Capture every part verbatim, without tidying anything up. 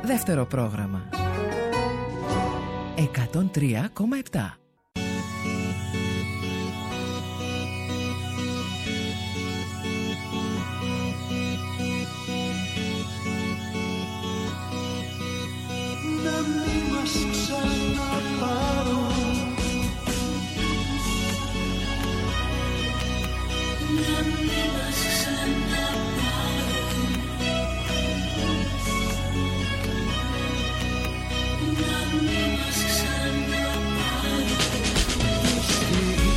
Δεύτερο πρόγραμμα εκατόν τρία κόμμα επτά. Να μη μας ξαναπάρουν, να μη μας ξαναπάρουν, να μη μας ξαναπάρουν τη στιγμή.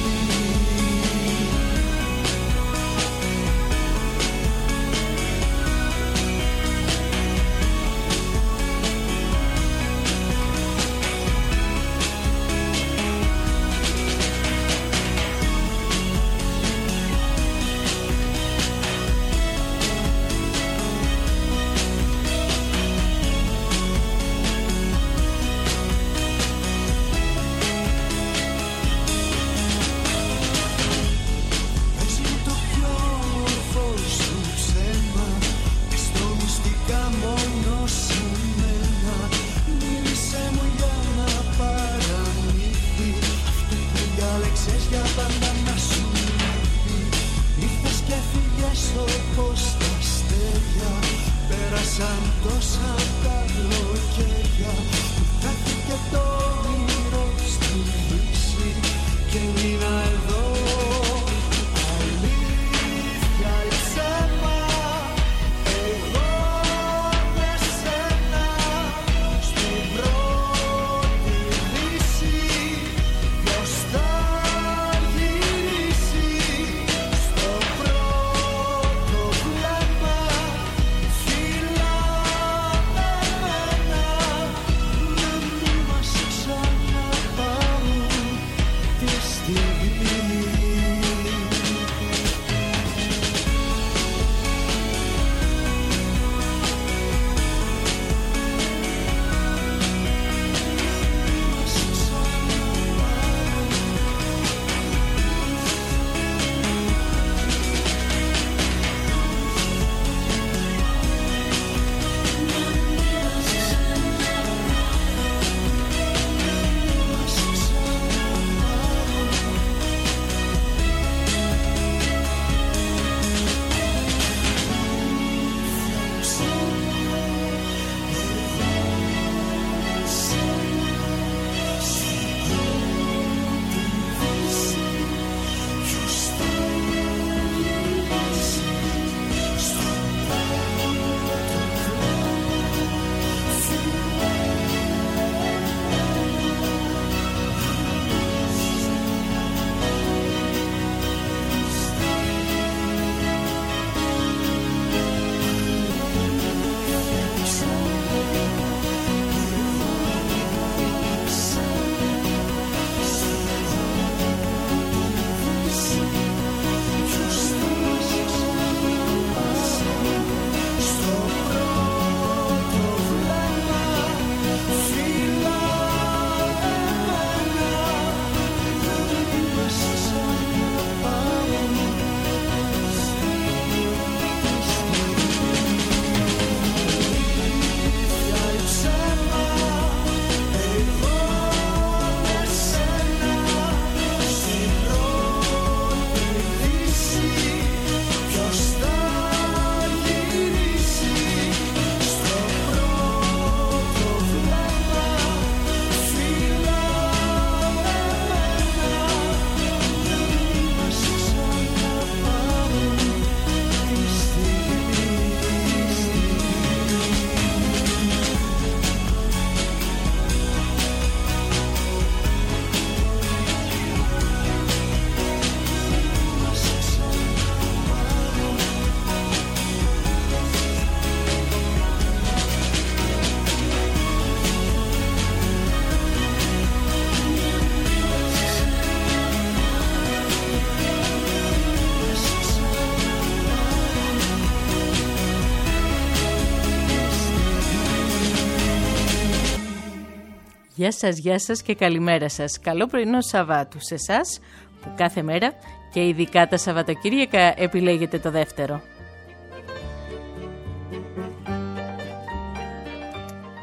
Γεια σας, γεια σας και καλημέρα σας. Καλό πρωινό Σαββάτου σε εσάς που κάθε μέρα και ειδικά τα Σαββατοκύριακα επιλέγετε το δεύτερο.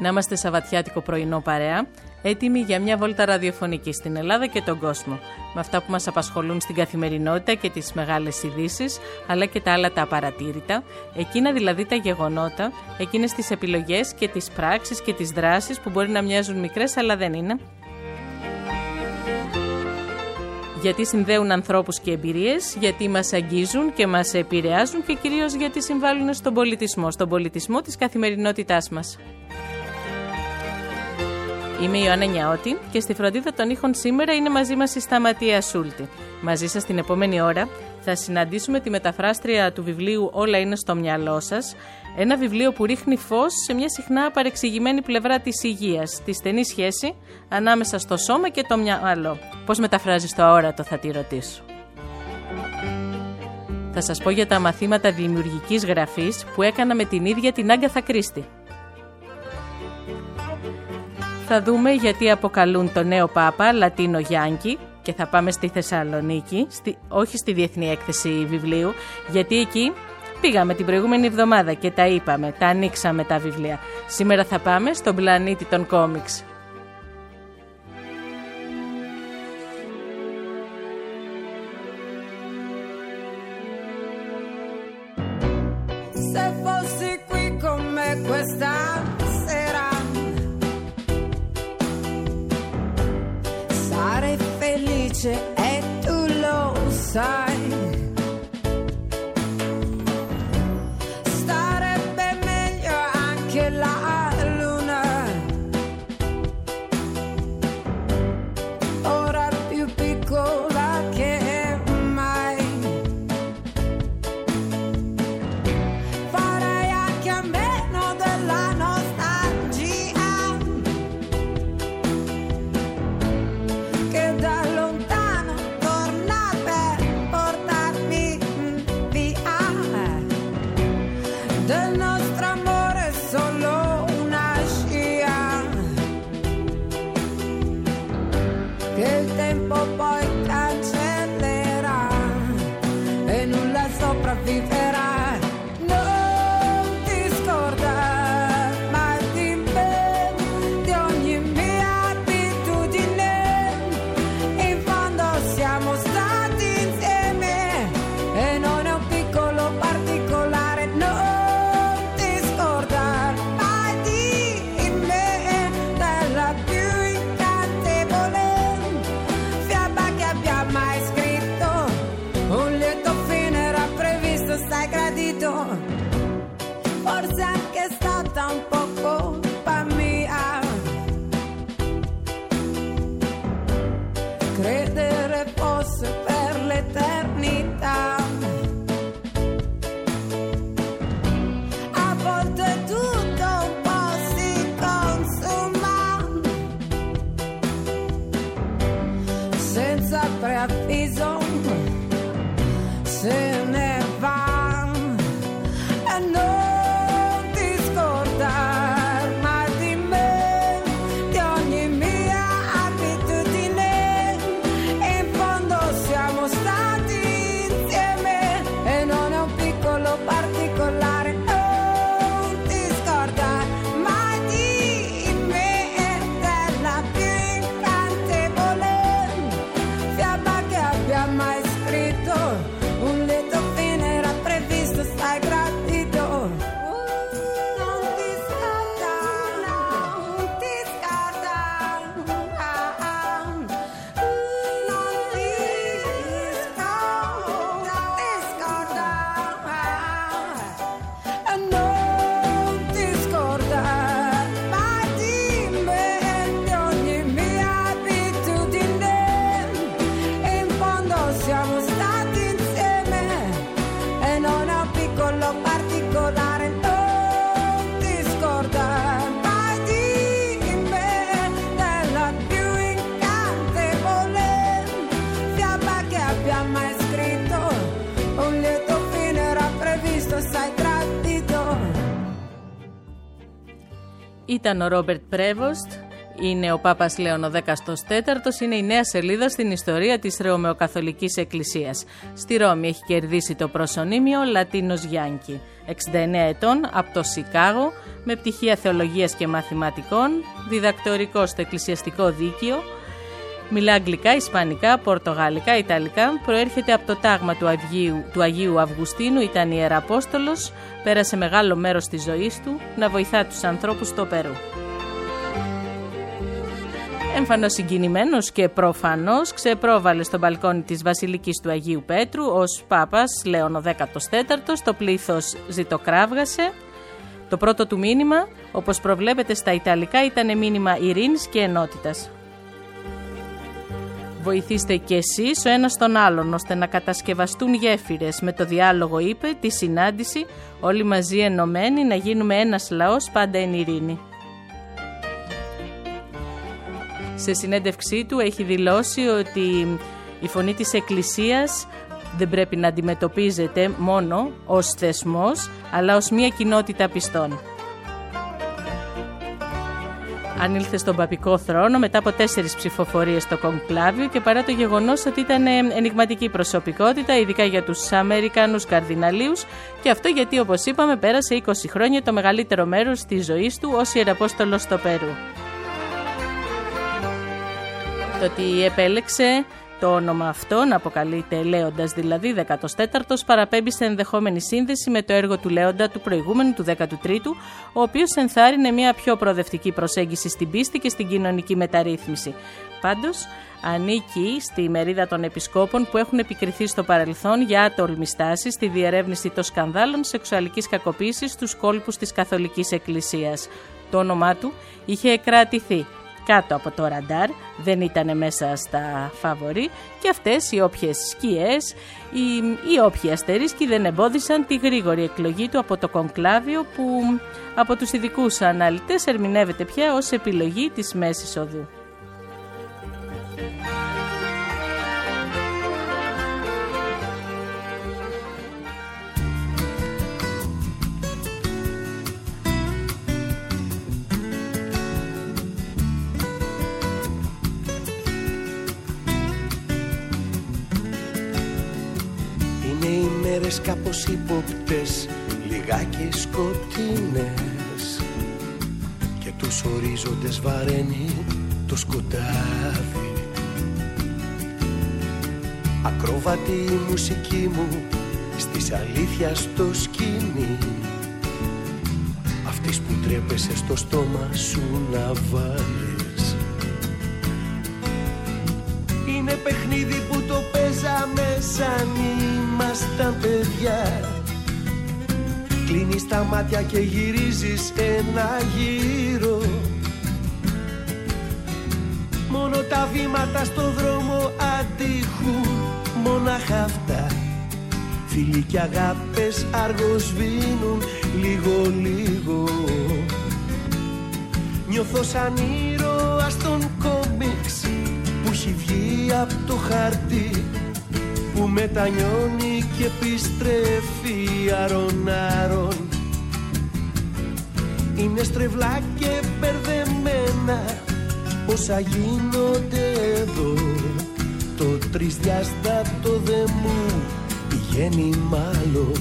Να είμαστε σαββατιάτικο πρωινό παρέα, έτοιμοι για μια βόλτα ραδιοφωνική στην Ελλάδα και τον κόσμο, με αυτά που μας απασχολούν στην καθημερινότητα και τις μεγάλες ειδήσεις, αλλά και τα άλλα τα απαρατήρητα, εκείνα δηλαδή τα γεγονότα, εκείνες τις επιλογές και τις πράξεις και τις δράσεις που μπορεί να μοιάζουν μικρές αλλά δεν είναι. Γιατί συνδέουν ανθρώπους και εμπειρίες, γιατί μας αγγίζουν και μας επηρεάζουν και κυρίως γιατί συμβάλλουν στον πολιτισμό, στον πολιτισμό της καθημερινότητάς μας. Είμαι η Ιωάννα Νιαώτη και στη φροντίδα των ήχων σήμερα είναι μαζί μας η Σταματία Σούλτη. Μαζί σας την επόμενη ώρα θα συναντήσουμε τη μεταφράστρια του βιβλίου «Όλα είναι στο μυαλό σας», ένα βιβλίο που ρίχνει φως σε μια συχνά παρεξηγημένη πλευρά της υγείας, τη στενή σχέση ανάμεσα στο σώμα και το μυαλό. Πώς μεταφράζεις το αόρατο, θα τη ρωτήσω. Θα σας πω για τα μαθήματα δημιουργικής γραφής που έκανα με την ίδια την Άγκαθα Κρίστη. Θα δούμε γιατί αποκαλούν το νέο Πάπα Λατίνο Γιάνκι και θα πάμε στη Θεσσαλονίκη, στη, όχι στη Διεθνή Έκθεση Βιβλίου, γιατί εκεί πήγαμε την προηγούμενη εβδομάδα και τα είπαμε, τα ανοίξαμε τα βιβλία. Σήμερα θα πάμε στον πλανήτη των κόμιξ. Se fossi qui con me questa sera, sarei felice e tu lo sai. Starebbe meglio anche la luna, ora più piccola che mai. Farei anche a meno della nostalgia che da lontano torna per portarmi via. Del nostro amore solo una scia che il tempo poi cancellerà e nulla sopravviverà. Non ti scordare mai di me, di ogni mia abitudine. In fondo siamo stati insieme e non è un piccolo particolare. Non ti scordare mai di me, della più incantevole fiaba che abbia mai scritto. Un lieto fine era previsto, sai gradito. Forse anche è stata un po' colpa mia credere fosse per l'eternità. A volte tutto un po' si consuma senza preavviso, se ne va. E non ti scordare mai di me, di ogni mia abitudine. In fondo siamo stati insieme e non è un piccolo particolare. Non ti scordare mai di me, della più incantevole fiaba che abbia mai scritto. Un lieto fine era previsto, stai gratito. Non ti scordare, non ti scordare, non ti scordare, non ti scordare mai di me, di ogni mia abitudine. In fondo siamo stati insieme e non è un piccolo particolare. Non ti scordare mai di me, della più incantevole fiaba che abbia mai scritto. Un lieto fine era previsto, sai gratito. Ήταν ο Ρόμπερτ Πρέβοστ, Είναι ο Πάπας Λέων ο δέκαστος τέταρτος, είναι η νέα σελίδα στην ιστορία της Ρωμαιοκαθολικής Εκκλησίας. Στη Ρώμη έχει κερδίσει το προσωνύμιο Λατίνος Γιάνκι. εξήντα εννέα ετών, από το Σικάγο, με πτυχία θεολογίας και μαθηματικών, διδακτορικό στο εκκλησιαστικό δίκαιο. Μιλά αγγλικά, ισπανικά, πορτογαλικά, ιταλικά. Προέρχεται από το τάγμα του Αγίου, του Αγίου Αυγουστίνου, ήταν ιεραπόστολος. Πέρασε μεγάλο μέρος της ζωής του να βοηθά τους ανθρώπους στο Περού. Έμφανος συγκινημένος και προφανώς ξεπρόβαλε στο μπαλκόνι της Βασιλικής του Αγίου Πέτρου ως Πάπας Λέων ο δέκατος τέταρτος, το πλήθος ζητοκράβγασε. Το πρώτο του μήνυμα, όπως προβλέπεται στα Ιταλικά, ήταν μήνυμα ειρήνης και ενότητας. Βοηθήστε κι εσείς ο ένας τον άλλον, ώστε να κατασκευαστούν γέφυρες. Με το διάλογο, είπε, τη συνάντηση, όλοι μαζί ενωμένοι, να γίνουμε ένας λαός πάντα εν ειρήνη. Σε συνέντευξή του έχει δηλώσει ότι η φωνή της Εκκλησίας δεν πρέπει να αντιμετωπίζεται μόνο ως θεσμός, αλλά ως μια κοινότητα πιστών. Ανήλθε στον παπικό θρόνο μετά από τέσσερις ψηφοφορίες στο κονκλάβιο και παρά το γεγονός ότι ήταν ενιγματική προσωπικότητα, ειδικά για τους Αμερικανούς καρδιναλίους, και αυτό γιατί, όπως είπαμε, πέρασε είκοσι χρόνια, το μεγαλύτερο μέρος της ζωής του ως ιεραπόστολος στο Περού. Το ότι επέλεξε το όνομα αυτό, να αποκαλείται Λέοντας δηλαδή δέκατος τέταρτος, παραπέμπει σε ενδεχόμενη σύνδεση με το έργο του Λέοντα του προηγούμενου, του δέκατου τρίτου, ο οποίος ενθάρρυνε μια πιο προοδευτική προσέγγιση στην πίστη και στην κοινωνική μεταρρύθμιση. Πάντως, ανήκει στη μερίδα των επισκόπων που έχουν επικριθεί στο παρελθόν για άτολμη στάση στη διερεύνηση των σκανδάλων σεξουαλικής κακοποίησης στους κόλπους της Καθολικής Εκκλησίας. Το όνομά του είχε κρατηθεί κάτω από το ραντάρ, δεν ήταν μέσα στα φαβορί, και αυτές οι όποιες σκιές, οι, οι όποιοι αστερίσκοι δεν εμπόδισαν τη γρήγορη εκλογή του από το κονκλάβιο, που από τους ειδικούς αναλυτές ερμηνεύεται πια ως επιλογή της Μέσης Οδού. Κάπως ύποπτες, λιγάκι σκοτεινές, και τους ορίζοντες βαραίνει το σκοτάδι. Ακρόβατη η μουσική μου στις αλήθειας στο σκηνή, αυτής που τρέπεσαι στο στόμα σου να βάλεις. Είναι παιχνίδι που το παίζαμε σαν ήμασταν παιδιά. Κλείνεις τα μάτια και γυρίζεις ένα γύρο. Μόνο τα βήματα στο δρόμο αντίχουν, μονάχα αυτά. Φίλοι και αγάπες αργοσβήνουν λίγο λίγο. Νιώθω σαν ήρωα στον κόμιξ που έχει βγει από το χαρτί, που μετανιώνει και επιστρέφει άρον-άρον. Είναι στρεβλά και μπερδεμένα όσα γίνονται εδώ. Το τρισδιάστατο δε μου πηγαίνει μάλλον,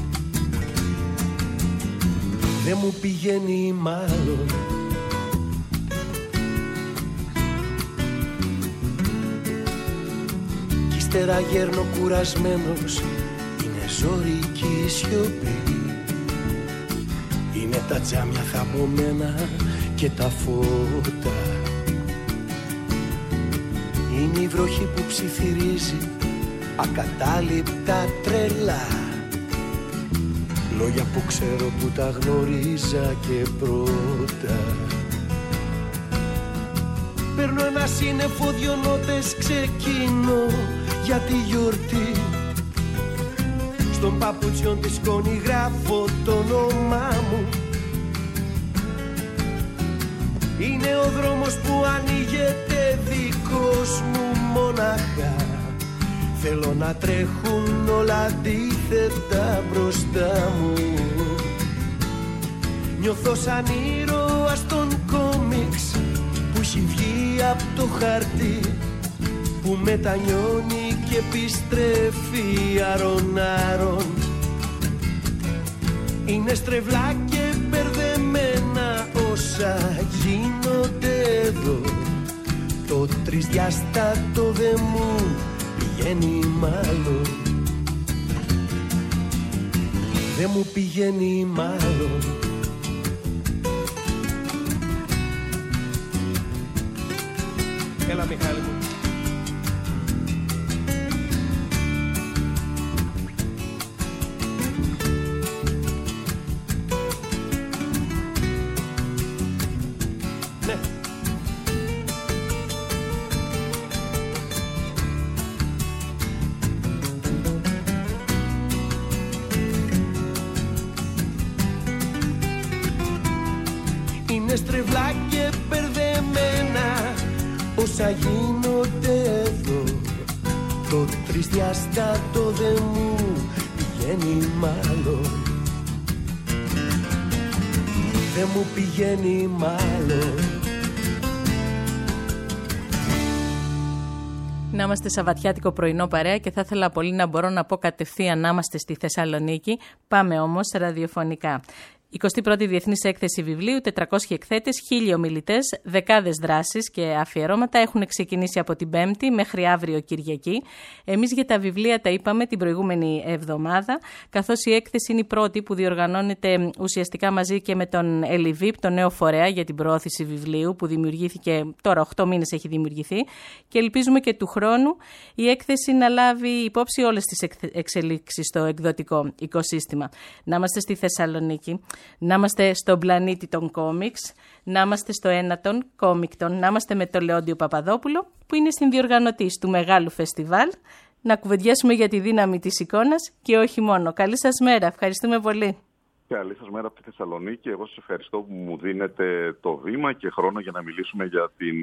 δε μου πηγαίνει μάλλον. Ύστερα γέρνω κουρασμένος, είναι ζωρική σιωπή. Είναι τα τζάμια χαμωμένα και τα φώτα. Είναι η βροχή που ψιθυρίζει ακατάληπτα τρελά. Λόγια που ξέρω που τα γνωρίζα και πρώτα. Παίρνω ένα σύννεφο, δυο νότες, ξεκινώ για τη γιορτή. Στον παπουτσιόν τη σκόνη γράφω το όνομά μου. Είναι ο δρόμος που ανοίγεται δικός μου μοναχά. Θέλω να τρέχουν όλα αντίθετα μπροστά μου. Νιώθω σαν ήρωα στον κόμιξ που απ' το χαρτί που μετανιώνει και επιστρέφει άρον-άρον. Είναι στρεβλά και μπερδεμένα όσα γίνονται εδώ. Το τρισδιάστατο δε μου πηγαίνει μάλλον. Δε μου πηγαίνει μάλλον. Έλα Μιχάλη μου. Ναι. Είναι στρεβλά και μπερδεμένα όσα γίνονται εδώ. Το τρισδιάστατο δε μου πηγαίνει μάλλον. Δε μου πηγαίνει μάλλον. Να είμαστε σαββατιάτικο πρωινό παρέα και θα ήθελα πολύ να μπορώ να πω κατευθείαν να είμαστε στη Θεσσαλονίκη. Πάμε όμως ραδιοφωνικά. εικοστή πρώτη Διεθνής Έκθεση Βιβλίου, τετρακόσιοι εκθέτες, χίλιοι ομιλητές, δεκάδες δράσεις και αφιερώματα έχουν ξεκινήσει από την Πέμπτη μέχρι αύριο Κυριακή. Εμείς για τα βιβλία τα είπαμε την προηγούμενη εβδομάδα, καθώς η έκθεση είναι η πρώτη που διοργανώνεται ουσιαστικά μαζί και με τον Ελιβίπ, τον νέο φορέα για την προώθηση βιβλίου που δημιουργήθηκε, τώρα οκτώ μήνες έχει δημιουργηθεί, και ελπίζουμε και του χρόνου η έκθεση να λάβει υπόψη όλες τις εξελίξεις στο εκδοτικό οικοσύστημα. Να είμαστε στη Θεσσαλονίκη. Να είμαστε στον πλανήτη των κόμιξ, να είμαστε στο ένα των κόμικτων, να είμαστε με τον Λεόντιο Παπαδόπουλο που είναι στην διοργανωτής του μεγάλου φεστιβάλ, να κουβεντιάσουμε για τη δύναμη της εικόνας και όχι μόνο. Καλή σας μέρα, ευχαριστούμε πολύ. Καλή σας μέρα από τη Θεσσαλονίκη. Εγώ σας ευχαριστώ που μου δίνετε το βήμα και χρόνο για να μιλήσουμε για την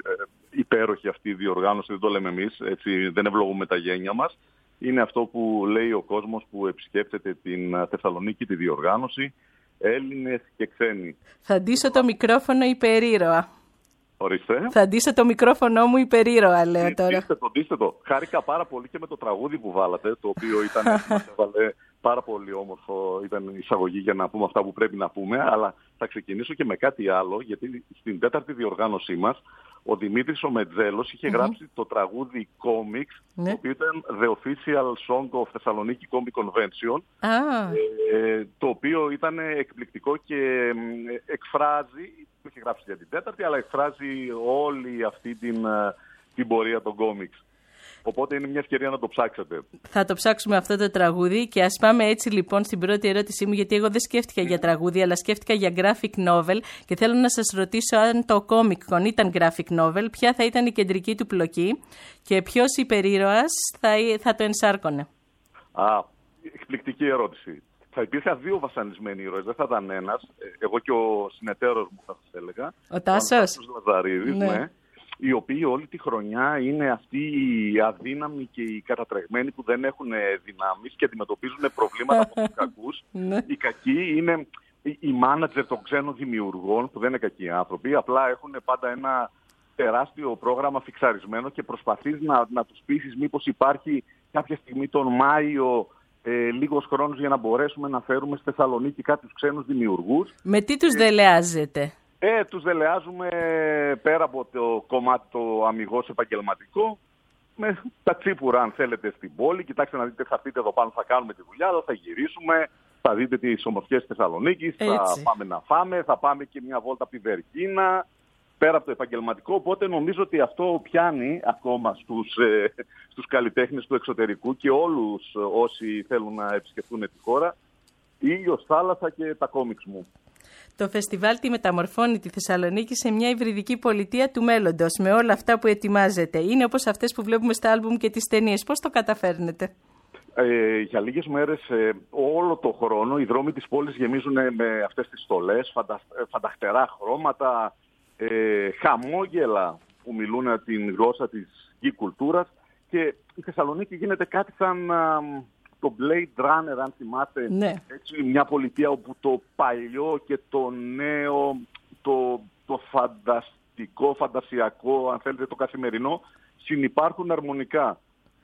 υπέροχη αυτή διοργάνωση. Δεν το λέμε εμείς, έτσι, δεν ευλογούμε τα γένια μας. Είναι αυτό που λέει ο κόσμος που επισκέπτεται την Θεσσαλονίκη, τη διοργάνωση. Έλληνες και ξένοι. Θα ντύσω το μικρόφωνο υπερήρωα. Ορίστε. Θα ντύσω το μικρόφωνο μου υπερήρωα, λέω τώρα. Ντύστε το, ντύστε το. Χάρηκα πάρα πολύ και με το τραγούδι που βάλατε, το οποίο ήταν, μας έβαλε πάρα πολύ όμορφο, ήταν η εισαγωγή για να πούμε αυτά που πρέπει να πούμε, αλλά θα ξεκινήσω και με κάτι άλλο, γιατί στην τέταρτη διοργάνωσή μας, ο Δημήτρης ο Μετζέλος είχε mm-hmm. γράψει το τραγούδι Comics, mm-hmm. το οποίο ήταν The Official Song of Thessaloniki Comic Convention, ah. ε, το οποίο ήταν εκπληκτικό και ε, εκφράζει, το είχε γράψει για την τέταρτη, αλλά εκφράζει όλη αυτή την, την πορεία των comics. Οπότε είναι μια ευκαιρία να το ψάξετε. Θα το ψάξουμε αυτό το τραγούδι και ας πάμε έτσι λοιπόν στην πρώτη ερώτησή μου, γιατί εγώ δεν σκέφτηκα για τραγούδι, αλλά σκέφτηκα για graphic novel και θέλω να σας ρωτήσω αν το Comic Con ήταν graphic novel, ποια θα ήταν η κεντρική του πλοκή και ποιος υπερήρωας θα, θα το ενσάρκωνε. Α, εκπληκτική ερώτηση. Θα υπήρχαν δύο βασανισμένοι ήρωες, δεν θα ήταν ένας. Εγώ και ο συνεταίρος μου θα σας έλεγα. Ο Τάσος. Ο Λαζαρίδης, ναι. ναι. Οι οποίοι όλη τη χρονιά είναι αυτοί οι αδύναμοι και οι κατατρεγμένοι που δεν έχουν δυνάμεις και αντιμετωπίζουν προβλήματα από τους κακούς. Οι κακοί είναι οι μάνατζερ των ξένων δημιουργών που δεν είναι κακοί άνθρωποι, απλά έχουν πάντα ένα τεράστιο πρόγραμμα φιξαρισμένο και προσπαθείς να, να τους πείσεις μήπως υπάρχει κάποια στιγμή τον Μάιο ε, λίγος χρόνος για να μπορέσουμε να φέρουμε στη Θεσσαλονίκη κάποιους ξένους δημιουργούς. Με τι τους ε, δελεάζετε? Ε, τους δελεάζουμε πέρα από το κομμάτι το αμιγώς επαγγελματικό, με τα τσίπουρα αν θέλετε στην πόλη. Κοιτάξτε να δείτε, θα πείτε εδώ πάνω θα κάνουμε τη δουλειά, θα γυρίσουμε, θα δείτε τις ομορφιές της Θεσσαλονίκης, θα πάμε να φάμε, θα πάμε και μια βόλτα από τη Βεργίνα, πέρα από το επαγγελματικό. Οπότε νομίζω ότι αυτό πιάνει ακόμα στους, ε, στους καλλιτέχνες του εξωτερικού και όλους όσοι θέλουν να επισκεφτούν τη χώρα, ήλιος, θάλασσα και τα κόμιξ μου. Το φεστιβάλ τη μεταμορφώνει τη Θεσσαλονίκη σε μια υβριδική πολιτεία του μέλλοντος, με όλα αυτά που ετοιμάζεται. Είναι όπως αυτές που βλέπουμε στα άλμπουμ και τις ταινίες. Πώς το καταφέρνετε? Ε, για λίγες μέρες, ε, όλο το χρόνο, οι δρόμοι της πόλης γεμίζουν με αυτές τις στολές, φαντα, φανταχτερά χρώματα, ε, χαμόγελα που μιλούν την γλώσσα της γη κουλτούρας, και η Θεσσαλονίκη γίνεται κάτι σαν... Α, το Blade Runner, αν θυμάστε, ναι. Έτσι, μια πολιτεία όπου το παλιό και το νέο, το, το φανταστικό μυστικό, φαντασιακό, αν θέλετε το καθημερινό, συνυπάρχουν αρμονικά.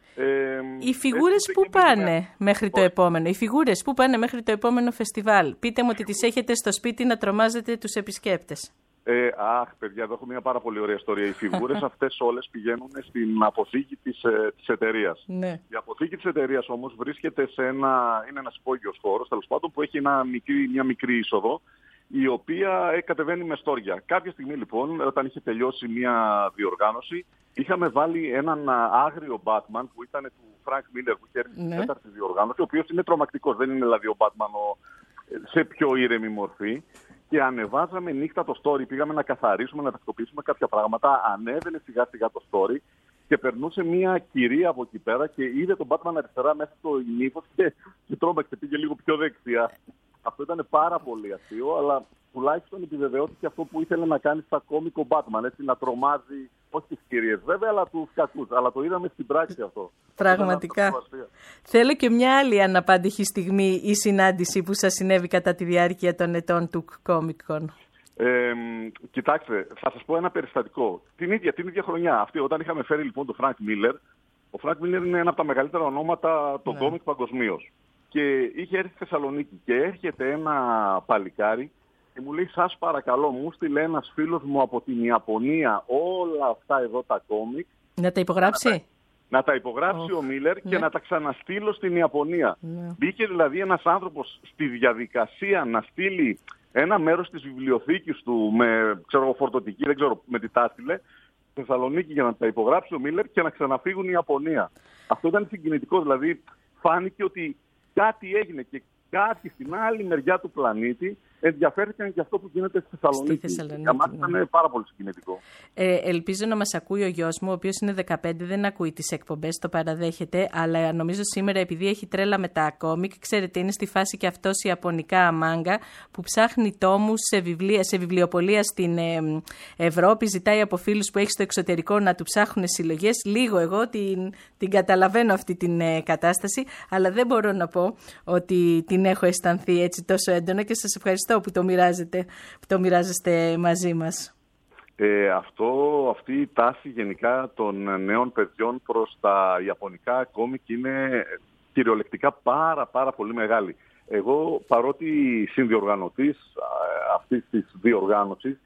Ε, Οι φιγούρες που πάνε μέχρι το επόμενο, οι φιγούρες που πάνε μέχρι το επόμενο φεστιβάλ. Πείτε μου ότι τις έχετε στο σπίτι να τρομάζετε τους επισκέπτες. Ε, αχ, παιδιά, εδώ έχω μια πάρα πολύ ωραία ιστορία. Οι φιγούρες αυτές όλες πηγαίνουν στην αποθήκη της, ε, της εταιρείας. Ναι. Η αποθήκη της εταιρείας όμως βρίσκεται σε ένα, είναι ένας υπόγειος χώρος, τέλος πάντων, που έχει ένα μικρή, μια μικρή είσοδο, η οποία ε, κατεβαίνει με στόρια. Κάποια στιγμή λοιπόν, όταν είχε τελειώσει μια διοργάνωση, είχαμε βάλει έναν άγριο Batman που ήταν του Frank Miller που είχε έρθει στην Ναι. τέταρτη διοργάνωση, ο οποίος είναι τρομακτικός, δεν είναι δηλαδή ο Batman ο, σε πιο ήρεμη μορφή. Και ανεβάζαμε νύχτα το story, πήγαμε να καθαρίσουμε, να τακτοποιήσουμε κάποια πράγματα, ανέβαινε σιγά σιγά το story και περνούσε μια κυρία από εκεί πέρα και είδε τον Batman αριστερά μέσα στο νύφος και, και τρόμαξε, πήγε λίγο πιο δεξιά. Αυτό ήταν πάρα πολύ αστείο, αλλά τουλάχιστον επιβεβαιώθηκε αυτό που ήθελε να κάνει στα κόμικο Batman, έτσι, να τρομάζει, όχι τις κυρίες βέβαια, αλλά τους κακούς. Αλλά το είδαμε στην πράξη αυτό. Πραγματικά. Θέλω και μια άλλη αναπάντηχη στιγμή ή συνάντηση που σας συνέβη κατά τη διάρκεια των ετών του Comic Con. Ε, κοιτάξτε, θα σας πω ένα περιστατικό. Την ίδια, την ίδια χρονιά αυτή, όταν είχαμε φέρει λοιπόν τον Frank Miller, ο Frank Miller είναι ένα από τα μεγαλύτερα ονόματα των κόμικ παγκοσμίως. Και είχε έρθει στη Θεσσαλονίκη και έρχεται ένα παλικάρι και μου λέει, σας παρακαλώ, μου στείλε ένας φίλος μου από την Ιαπωνία όλα αυτά εδώ τα κόμικ. Να τα υπογράψει. Να τα, να τα υπογράψει Oh, ο Μίλερ ναι. και να τα ξαναστείλω στην Ιαπωνία. Ναι. Μπήκε δηλαδή ένας άνθρωπος στη διαδικασία να στείλει ένα μέρος της βιβλιοθήκης του με ξέρω, φορτωτική, δεν ξέρω με τι τα στείλε, στη Θεσσαλονίκη για να τα υπογράψει ο Μίλερ και να ξαναφύγουν η Ιαπωνία. Αυτό ήταν συγκινητικό, δηλαδή φάνηκε ότι κάτι έγινε και κάποιοι στην άλλη μεριά του πλανήτη ενδιαφέρθηκαν για αυτό που γίνεται στη Θεσσαλονίκη. Στη Θεσσαλονίκη, Για μας ναι. ήταν πάρα πολύ συγκινητικό. Ε, ελπίζω να μας ακούει ο γιος μου, ο οποίος είναι δεκαπέντε, δεν ακούει τις εκπομπές, το παραδέχεται, αλλά νομίζω σήμερα επειδή έχει τρέλα με τα κόμικ, ξέρετε, είναι στη φάση και αυτός ιαπωνικά μάγκα που ψάχνει τόμους σε, βιβλία, σε βιβλιοπωλεία στην ε, Ευρώπη, ζητάει από φίλους που έχει στο εξωτερικό να του ψάχνουν συλλογές. Λίγο εγώ την, την καταλαβαίνω αυτή την ε, κατάσταση, αλλά δεν μπορώ να πω ότι την έχω αισθανθεί έτσι τόσο έντονα και σας ευχαριστώ που το μοιράζετε, που το μοιράζεστε μαζί μας. Ε, αυτό, αυτή η τάση γενικά των νέων παιδιών προς τα ιαπωνικά κόμικ είναι κυριολεκτικά πάρα πάρα πολύ μεγάλη. Εγώ παρότι συνδιοργανωτής αυτής της διοργάνωσης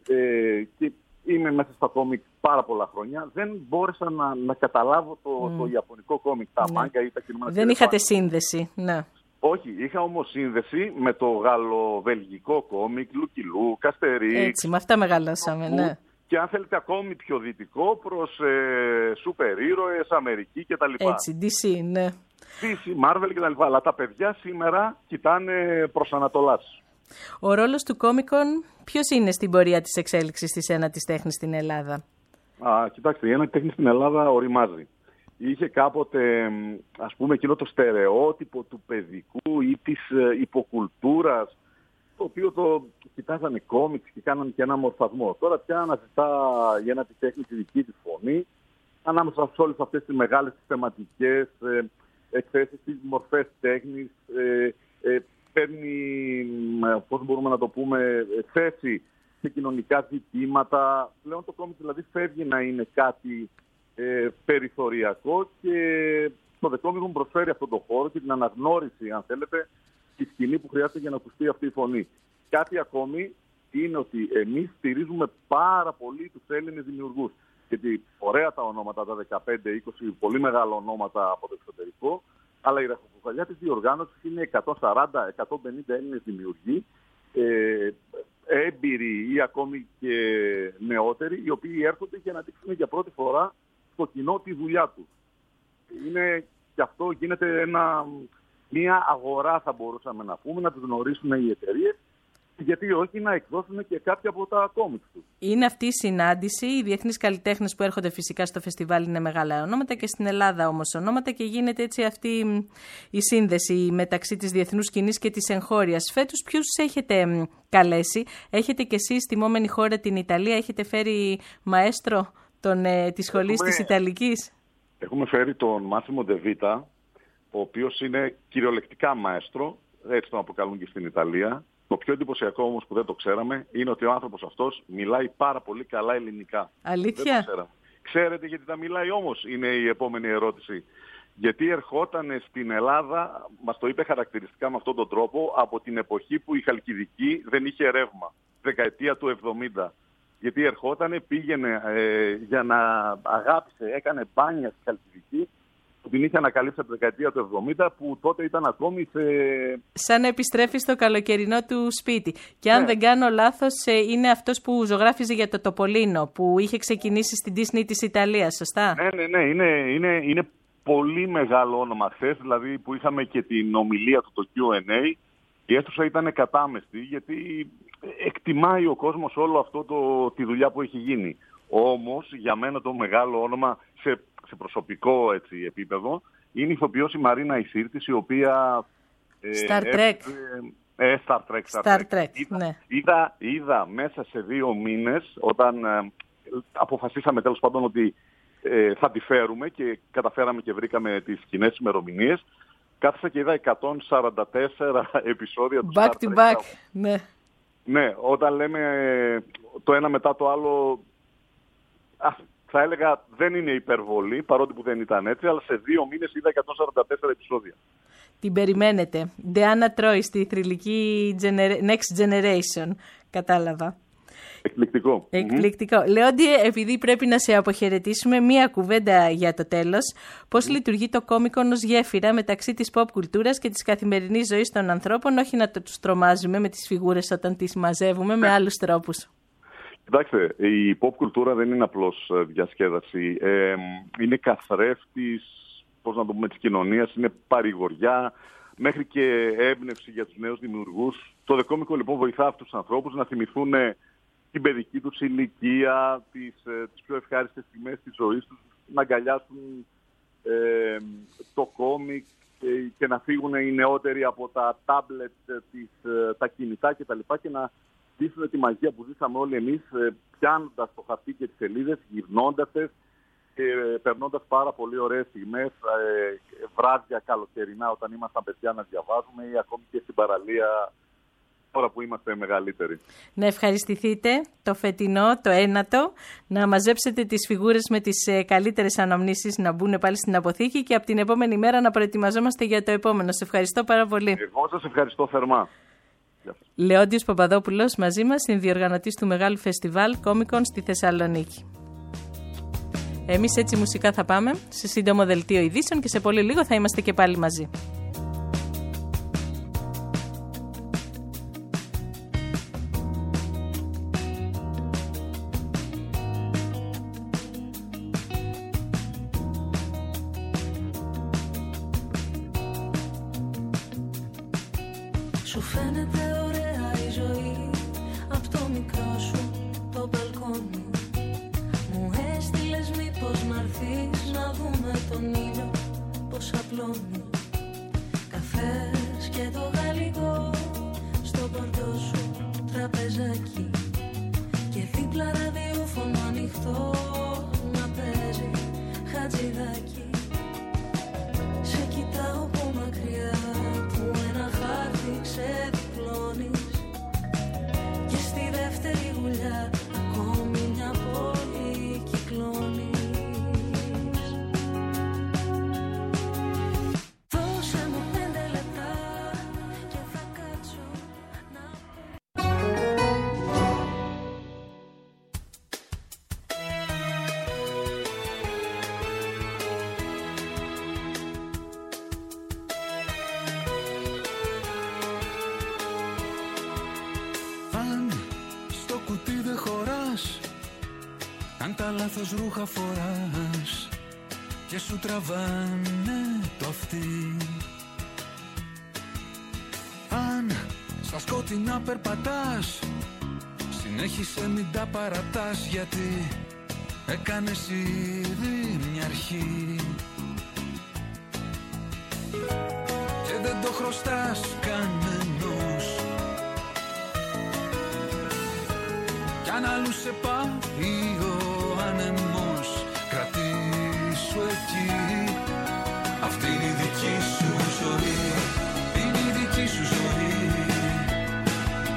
ε, και είμαι μέσα στα κόμικ πάρα πολλά χρόνια, δεν μπόρεσα να, να καταλάβω το, mm. το ιαπωνικό κόμικ, τα ναι. μάγκα ή τα κινούμενα. Δεν είχατε σύνδεση, ναι. Όχι, είχα όμως σύνδεση με το γαλλοβελγικό κόμικ, Λούκι Λου, Καστερίξ. Έτσι, με αυτά μεγαλώσαμε, ναι. Και αν θέλετε ακόμη πιο δυτικό προς ε, σούπερ ήρωες, Αμερική κτλ. Έτσι, ντι σι, ναι. ντι σι, Marvel κτλ. Αλλά τα παιδιά σήμερα κοιτάνε προς Ανατολάς. Ο ρόλος του Comic-Con ποιος είναι στην πορεία της εξέλιξης της ένατης τέχνης στην Ελλάδα? Α, κοιτάξτε, η ένατη τέχνη στην Ελλάδα οριμάζει. Είχε κάποτε, ας πούμε, εκείνο το στερεότυπο του παιδικού ή της υποκουλτούρας, το οποίο το κοιτάζανε κόμιξ και κάνανε και ένα μορφασμό. Τώρα πια αναζητά η ένατη τέχνη τη δική της φωνή, ανάμεσα σε όλες αυτές τις μεγάλες θεματικές ε, εκθέσεις, τις μορφές τέχνης, ε, ε, παίρνει, πώς μπορούμε να το πούμε, θέση σε κοινωνικά ζητήματα. Πλέον το κόμικ δηλαδή φεύγει να είναι κάτι Ε, περιθωριακό και το δεκόμικ μου προσφέρει αυτόν τον χώρο και την αναγνώριση, αν θέλετε, τη σκηνή που χρειάζεται για να ακουστεί αυτή η φωνή. Κάτι ακόμη είναι ότι εμείς στηρίζουμε πάρα πολύ τους Έλληνες δημιουργούς. Γιατί ωραία τα ονόματα, τα δεκαπέντε είκοσι πολύ μεγάλα ονόματα από το εξωτερικό, αλλά η ραχοκοκαλιά της διοργάνωσης είναι εκατόν σαράντα με εκατόν πενήντα Έλληνες δημιουργοί, ε, έμπειροι ή ακόμη και νεότεροι, οι οποίοι έρχονται για να δείξουν για πρώτη φορά στο κοινό τη δουλειά του. Είναι, και αυτό γίνεται ένα, μια αγορά, θα μπορούσαμε να πούμε, να τους γνωρίσουν οι εταιρείες, γιατί όχι να εκδώσουν και κάποια από τα κόμιξ τους. Είναι αυτή η συνάντηση, οι διεθνείς καλλιτέχνες που έρχονται φυσικά στο φεστιβάλ είναι μεγάλα ονόματα και στην Ελλάδα όμως ονόματα και γίνεται έτσι αυτή η σύνδεση μεταξύ της διεθνούς σκηνής και της εγχώριας. Φέτος ποιους έχετε καλέσει? Έχετε και εσείς τιμόμενη χώρα την Ιταλία, έχετε φέρει μαέστρο τον, ε, της σχολής Έχουμε, της Ιταλικής? Έχουμε φέρει τον Μάσιμο Ντεβίτα, ο οποίος είναι κυριολεκτικά μαέστρο, έτσι τον αποκαλούν και στην Ιταλία, Το πιο εντυπωσιακό όμως που δεν το ξέραμε είναι ότι ο άνθρωπος αυτός μιλάει πάρα πολύ καλά ελληνικά. Αλήθεια? Δεν το ξέραμε. Ξέρετε γιατί τα μιλάει όμως, είναι η επόμενη ερώτηση. Γιατί ερχόταν στην Ελλάδα, μας το είπε χαρακτηριστικά με αυτόν τον τρόπο, από την εποχή που η Χαλκιδική δεν είχε ρεύμα, δεκαετία του εβδομήντα. Γιατί ερχόταν, πήγαινε ε, για να αγάπησε, έκανε μπάνια στη Χαλκιδική, που την είχε ανακαλύψει από τη δεκαετία του εβδομήντα, που τότε ήταν ακόμη σε... Σαν να επιστρέφει στο καλοκαιρινό του σπίτι. Και αν Ναι. δεν κάνω λάθος, είναι αυτός που ζωγράφιζε για το Τοπολίνο, που είχε ξεκινήσει στην Disney της Ιταλίας, σωστά? Ναι, ναι, ναι, είναι, είναι, είναι πολύ μεγάλο όνομα χθες, δηλαδή που είχαμε και την ομιλία του, το κιου εν έι, η αίθουσα ήταν κατάμεστη, γιατί εκτιμάει ο κόσμος όλο αυτό το, τη δουλειά που έχει γίνει. Όμως, για μένα το μεγάλο όνομα σε, σε προσωπικό έτσι, επίπεδο είναι η ηθοποιός η Μαρίνα Ισίρτης, η οποία... Star Trek. Ε, ε, Star Trek, Star Star Trek. Trek, είδα, ναι. είδα, είδα μέσα σε δύο μήνες, όταν ε, αποφασίσαμε τέλος πάντων ότι ε, θα τη φέρουμε και καταφέραμε και βρήκαμε τις κοινές ημερομηνίες, κάθισα και είδα εκατόν σαράντα τέσσερα επεισόδια του Back Star to Trek. back, ναι. Ναι, όταν λέμε το ένα μετά το άλλο, α, θα έλεγα δεν είναι υπερβολή, παρότι που δεν ήταν έτσι, αλλά σε δύο μήνες είδα εκατόν σαράντα τέσσερα επεισόδια. Την περιμένετε. Diana Troy στη θρυλική gener... Next Generation. Κατάλαβα. Εκπληκτικό. Εκπληκτικό. Mm-hmm. Λεόντι, επειδή πρέπει να σε αποχαιρετήσουμε, μία κουβέντα για το τέλος. Πώς mm. λειτουργεί το κόμικον ως γέφυρα μεταξύ της pop κουλτούρας και της καθημερινής ζωής των ανθρώπων, όχι να τους τρομάζουμε με τις φιγούρες όταν τις μαζεύουμε, με άλλους τρόπους. Κοιτάξτε, η pop κουλτούρα δεν είναι απλώς διασκέδαση. Ε, είναι καθρέφτης, πώς να το πούμε, της κοινωνίας, είναι παρηγοριά, μέχρι και έμπνευση για τους νέους δημιουργούς. Το The Comic Con λοιπόν βοηθά αυτούς τους ανθρώπους να θυμηθούν την παιδική τους ηλικία, τις, τις πιο ευχάριστες στιγμές της ζωής τους, να αγκαλιάσουν ε, το κόμικ και, και να φύγουν οι νεότεροι από τα τάμπλετ, τις, τα κινητά κτλ. Και να ζήσουν τη μαγεία που ζήσαμε όλοι εμείς, πιάνοντας το χαρτί και τις σελίδες, γυρνώντας τες και περνώντας πάρα πολύ ωραίες στιγμές, ε, βράδια καλοκαιρινά όταν ήμασταν παιδιά να διαβάζουμε ή ακόμη και στην παραλία τώρα που είμαστε μεγαλύτεροι. Να ευχαριστηθείτε το φετινό, το ένατο, να μαζέψετε τις φιγούρες με τις ε, καλύτερες αναμνήσεις να μπουν πάλι στην αποθήκη και από την επόμενη μέρα να προετοιμαζόμαστε για το επόμενο. Σε ευχαριστώ πάρα πολύ. Εγώ σας ευχαριστώ θερμά. Λεόντιος Παπαδόπουλος μαζί μας, συνδιοργανωτής του Μεγάλου Φεστιβάλ Κόμικον στη Θεσσαλονίκη. Εμείς έτσι μουσικά θα πάμε σε σύντομο δελτίο ειδήσεων και σε πολύ λίγο θα είμαστε και πάλι μαζί. Σου φαίνεται ωραία η ζωή απ' το μικρό σου το μπαλκόνι. Μου έστειλες μήπως να'ρθείς να δούμε τον ήλιο πως απλώνει. Καφές και το γαλλικό στο πορτό σου τραπεζάκι. Και δίπλα ραδιόφωνο ανοιχτό να παίζει χατζηδάκι. Σε κοιτάω από μακριά που ένα χάρτη ξεδιπλώνεις. Και στη δεύτερη γουλιά ακόμη μια πόλη κυκλώνεις. Δώσε μου πέντε λεπτά και θα κάτσω να... Αν τα λάθος ρούχα φοράς και σου τραβάνε το αυτί, αν στα σκότεινα περπατάς, συνέχισε μην τα παρατάς, γιατί έκανες ήδη μια αρχή και δεν το χρωστάς κανενός. Κι αν αλλού σε πάει ο άνεμος, κρατήσου εκεί. Αυτή είναι η δική σου ζωή, είναι η δική σου ζωή.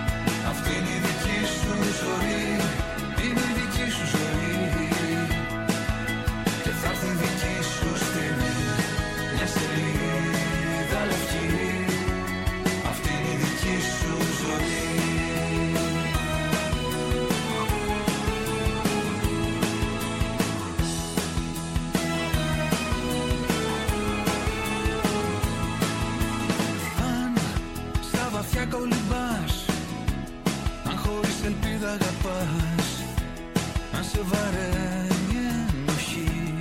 είδα αγαπάς, αν σε βαραίνει ενοχή.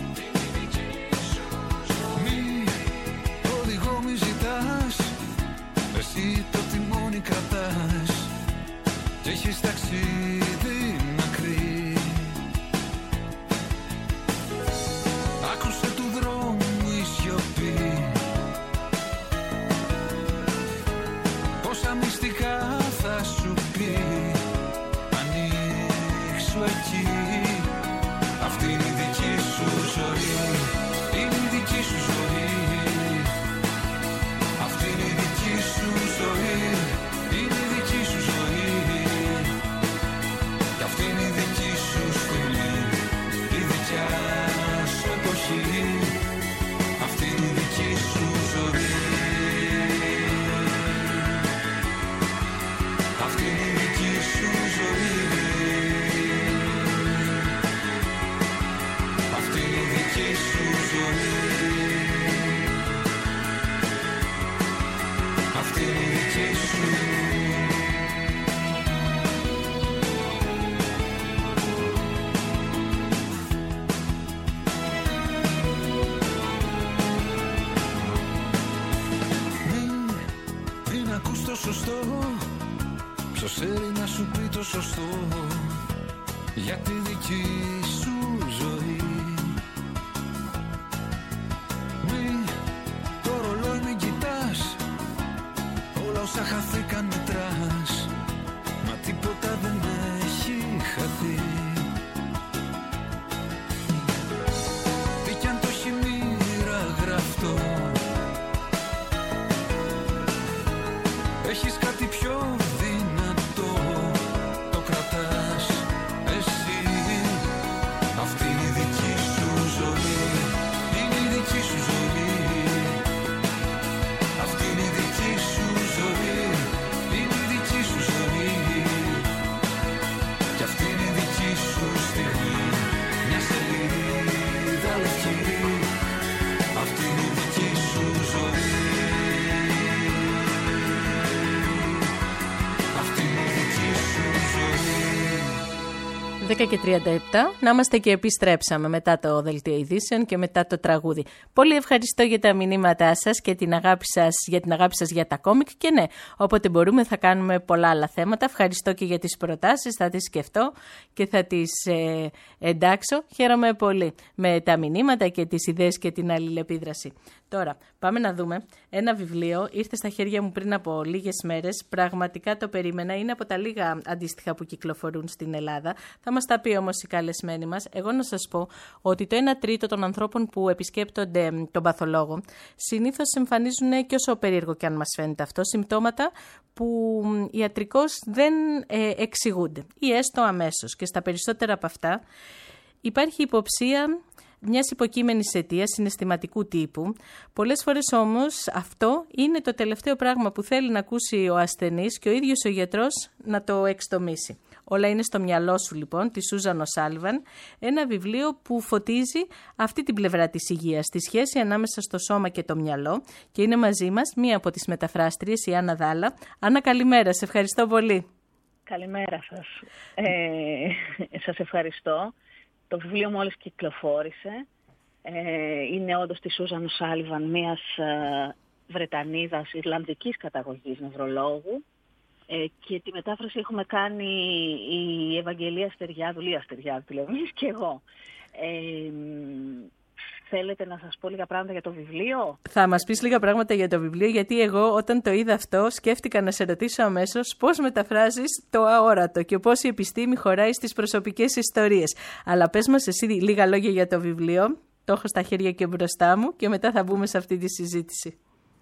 Μη οδηγό μη ζητάς, εσύ το τιμόνι κρατάς και έχεις ταξίδι μακρύ. Άκουσε του δρόμου η σιωπή, πόσα μυστικά θα σου πει. Ανοίξου εκεί, αυτή είναι η δική σου ζωή, είναι η δική σου ζωή. Αυτή είναι η δική σου ζωή, είναι η δική σου ζωή. Και αυτή είναι η δική σου στιγμή, η δικιά σου εποχή. Αυτή είναι η δική σου ζωή. Αυτή είναι η δική σου ζωή. Αυτή είναι η δική σου ζωή. Αυτή είναι η δική σου. Μην, μην ακούς το σωστό, ποιος θέλει να σου πει το σωστό για τη δική σου ζωή. Μη το ρολόι μην κοιτάς, όλα όσα χαθήκαν μετράς, μα τίποτα δεν έχει χαθεί. Τι κι αν το έχει μοίρα γραφτό, έχεις κάτι πιο δυνατό, το κρατάς εσύ. Αυτή είναι η δική σου ζωή, είναι η δική σου ζωή. Αυτή είναι η δική σου ζωή, είναι η δική σου ζωή. Και αυτή είναι η δική σου στιγμή, μια σελίδα λευκή. Αυτή είναι η δική σου ζωή. Αυτή είναι η δική σου ζωή. δέκα και τριάντα επτά, να είμαστε και επιστρέψαμε μετά το δελτίο ειδήσεων και μετά το τραγούδι. Πολύ ευχαριστώ για τα μηνύματά σας και την αγάπη σας, για την αγάπη σας για τα κόμικ και ναι, όποτε μπορούμε θα κάνουμε πολλά άλλα θέματα. Ευχαριστώ και για τις προτάσεις, θα τις σκεφτώ και θα τις ε, εντάξω. Χαίρομαι πολύ με τα μηνύματα και τις ιδέες και την αλληλεπίδραση. Τώρα, πάμε να δούμε. Ένα βιβλίο ήρθε στα χέρια μου πριν από λίγες μέρες. Πραγματικά το περίμενα. Είναι από τα λίγα αντίστοιχα που κυκλοφορούν στην Ελλάδα. Θα μας τα πει όμως η καλεσμένη μας. Εγώ να σας πω ότι το ένα τρίτο των ανθρώπων που επισκέπτονται τον παθολόγο συνήθως εμφανίζουν, και όσο περίεργο και αν μας φαίνεται αυτό, συμπτώματα που ιατρικώς δεν ε, εξηγούνται ή έστω αμέσως. Και στα περισσότερα από αυτά υπάρχει υποψία μιας υποκείμενης αιτίας συναισθηματικού τύπου. Πολλές φορές όμως αυτό είναι το τελευταίο πράγμα που θέλει να ακούσει ο ασθενής και ο ίδιος ο γιατρός να το εξτομίσει. Όλα είναι στο μυαλό σου λοιπόν, τη Σούζαν Οσάλιβαν, ένα βιβλίο που φωτίζει αυτή την πλευρά της υγείας, τη σχέση ανάμεσα στο σώμα και το μυαλό, και είναι μαζί μας μία από τις μεταφράστριες, η Άννα Δάλα. Άννα, καλημέρα, σε ευχαριστώ πολύ. Καλημέρα σας. Ε, σας ευχαριστώ. Το βιβλίο μόλις κυκλοφόρησε. Ε, είναι όντως τη Σούζαν Οσάλιβαν, μιας ε, Βρετανίδας Ιρλανδικής καταγωγής νευρολόγου. Ε, και τη μετάφραση έχουμε κάνει η Ευαγγελία Στεριάδου, Λία Στεριάδου, τη λέμε εμείς, και εγώ. Ε, θέλετε να σας πω λίγα πράγματα για το βιβλίο? Θα μας πεις λίγα πράγματα για το βιβλίο, γιατί εγώ όταν το είδα αυτό σκέφτηκα να σε ρωτήσω αμέσως πώς μεταφράζεις το αόρατο και πώς η επιστήμη χωράει στις προσωπικές ιστορίες. Αλλά πες μας εσύ λίγα λόγια για το βιβλίο, το έχω στα χέρια και μπροστά μου, και μετά θα μπούμε σε αυτή τη συζήτηση.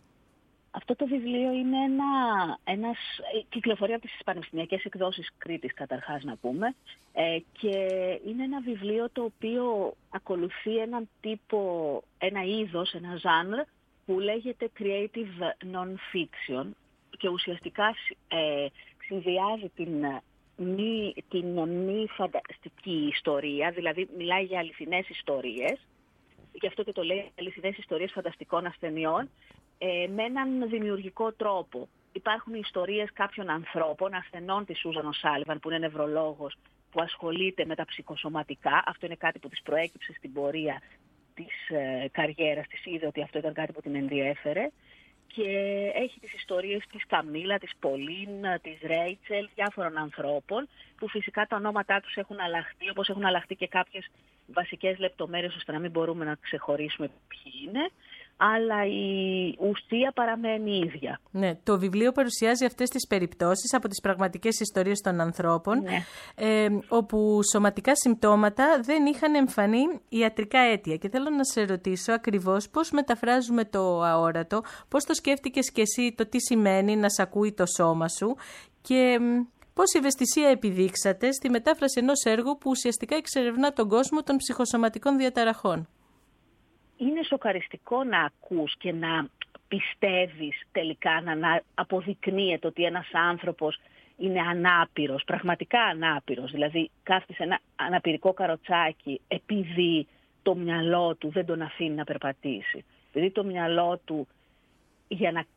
Αυτό το βιβλίο είναι ένα, ένας, κυκλοφορεί από τις πανεπιστημιακές εκδόσεις Κρήτης, καταρχάς να πούμε, ε, και είναι ένα βιβλίο το οποίο ακολουθεί έναν τύπο, ένα είδος, ένα ζάνρ που λέγεται creative non-fiction, και ουσιαστικά ε, συνδυάζει την μη, την μη φανταστική ιστορία, δηλαδή μιλάει για αληθινές ιστορίες, γι' αυτό και το λέει αληθινές ιστορίες φανταστικών ασθενειών, με έναν δημιουργικό τρόπο. υπάρχουν οι ιστορίες κάποιων ανθρώπων, ασθενών της Σούζαν Οσάλιβαν, που είναι νευρολόγος, που ασχολείται με τα ψυχοσωματικά. Αυτό είναι κάτι που της προέκυψε στην πορεία της ε, καριέρας της, είδε ότι αυτό ήταν κάτι που την ενδιέφερε. Και έχει τις ιστορίες της Καμίλα, της Πολίν, της Ρέιτσελ, διάφορων ανθρώπων, που φυσικά τα ονόματά τους έχουν αλλάχτεί, όπως έχουν αλλάχτεί και κάποιες βασικές λεπτομέρειες, ώστε να μην μπορούμε να ξεχωρίσουμε ποιοι είναι, αλλά η ουσία παραμένει ίδια. Ναι, το βιβλίο παρουσιάζει αυτές τις περιπτώσεις από τις πραγματικές ιστορίες των ανθρώπων, ναι. ε, όπου σωματικά συμπτώματα δεν είχαν εμφανή ιατρικά αίτια. Και θέλω να σε ρωτήσω ακριβώς πώς μεταφράζουμε το αόρατο, πώς το σκέφτηκες κι εσύ το τι σημαίνει να σ' ακούει το σώμα σου και πόση ευαισθησία επιδείξατε στη μετάφραση ενός έργου που ουσιαστικά εξερευνά τον κόσμο των ψυχοσωματικών διαταραχών. Είναι σοκαριστικό να ακούς και να πιστεύεις τελικά, να, να αποδεικνύεται ότι ένας άνθρωπος είναι ανάπηρος, πραγματικά ανάπηρος. Δηλαδή κάθεται σε ένα αναπηρικό καροτσάκι επειδή το μυαλό του δεν τον αφήνει να περπατήσει. Επειδή το μυαλό του, για να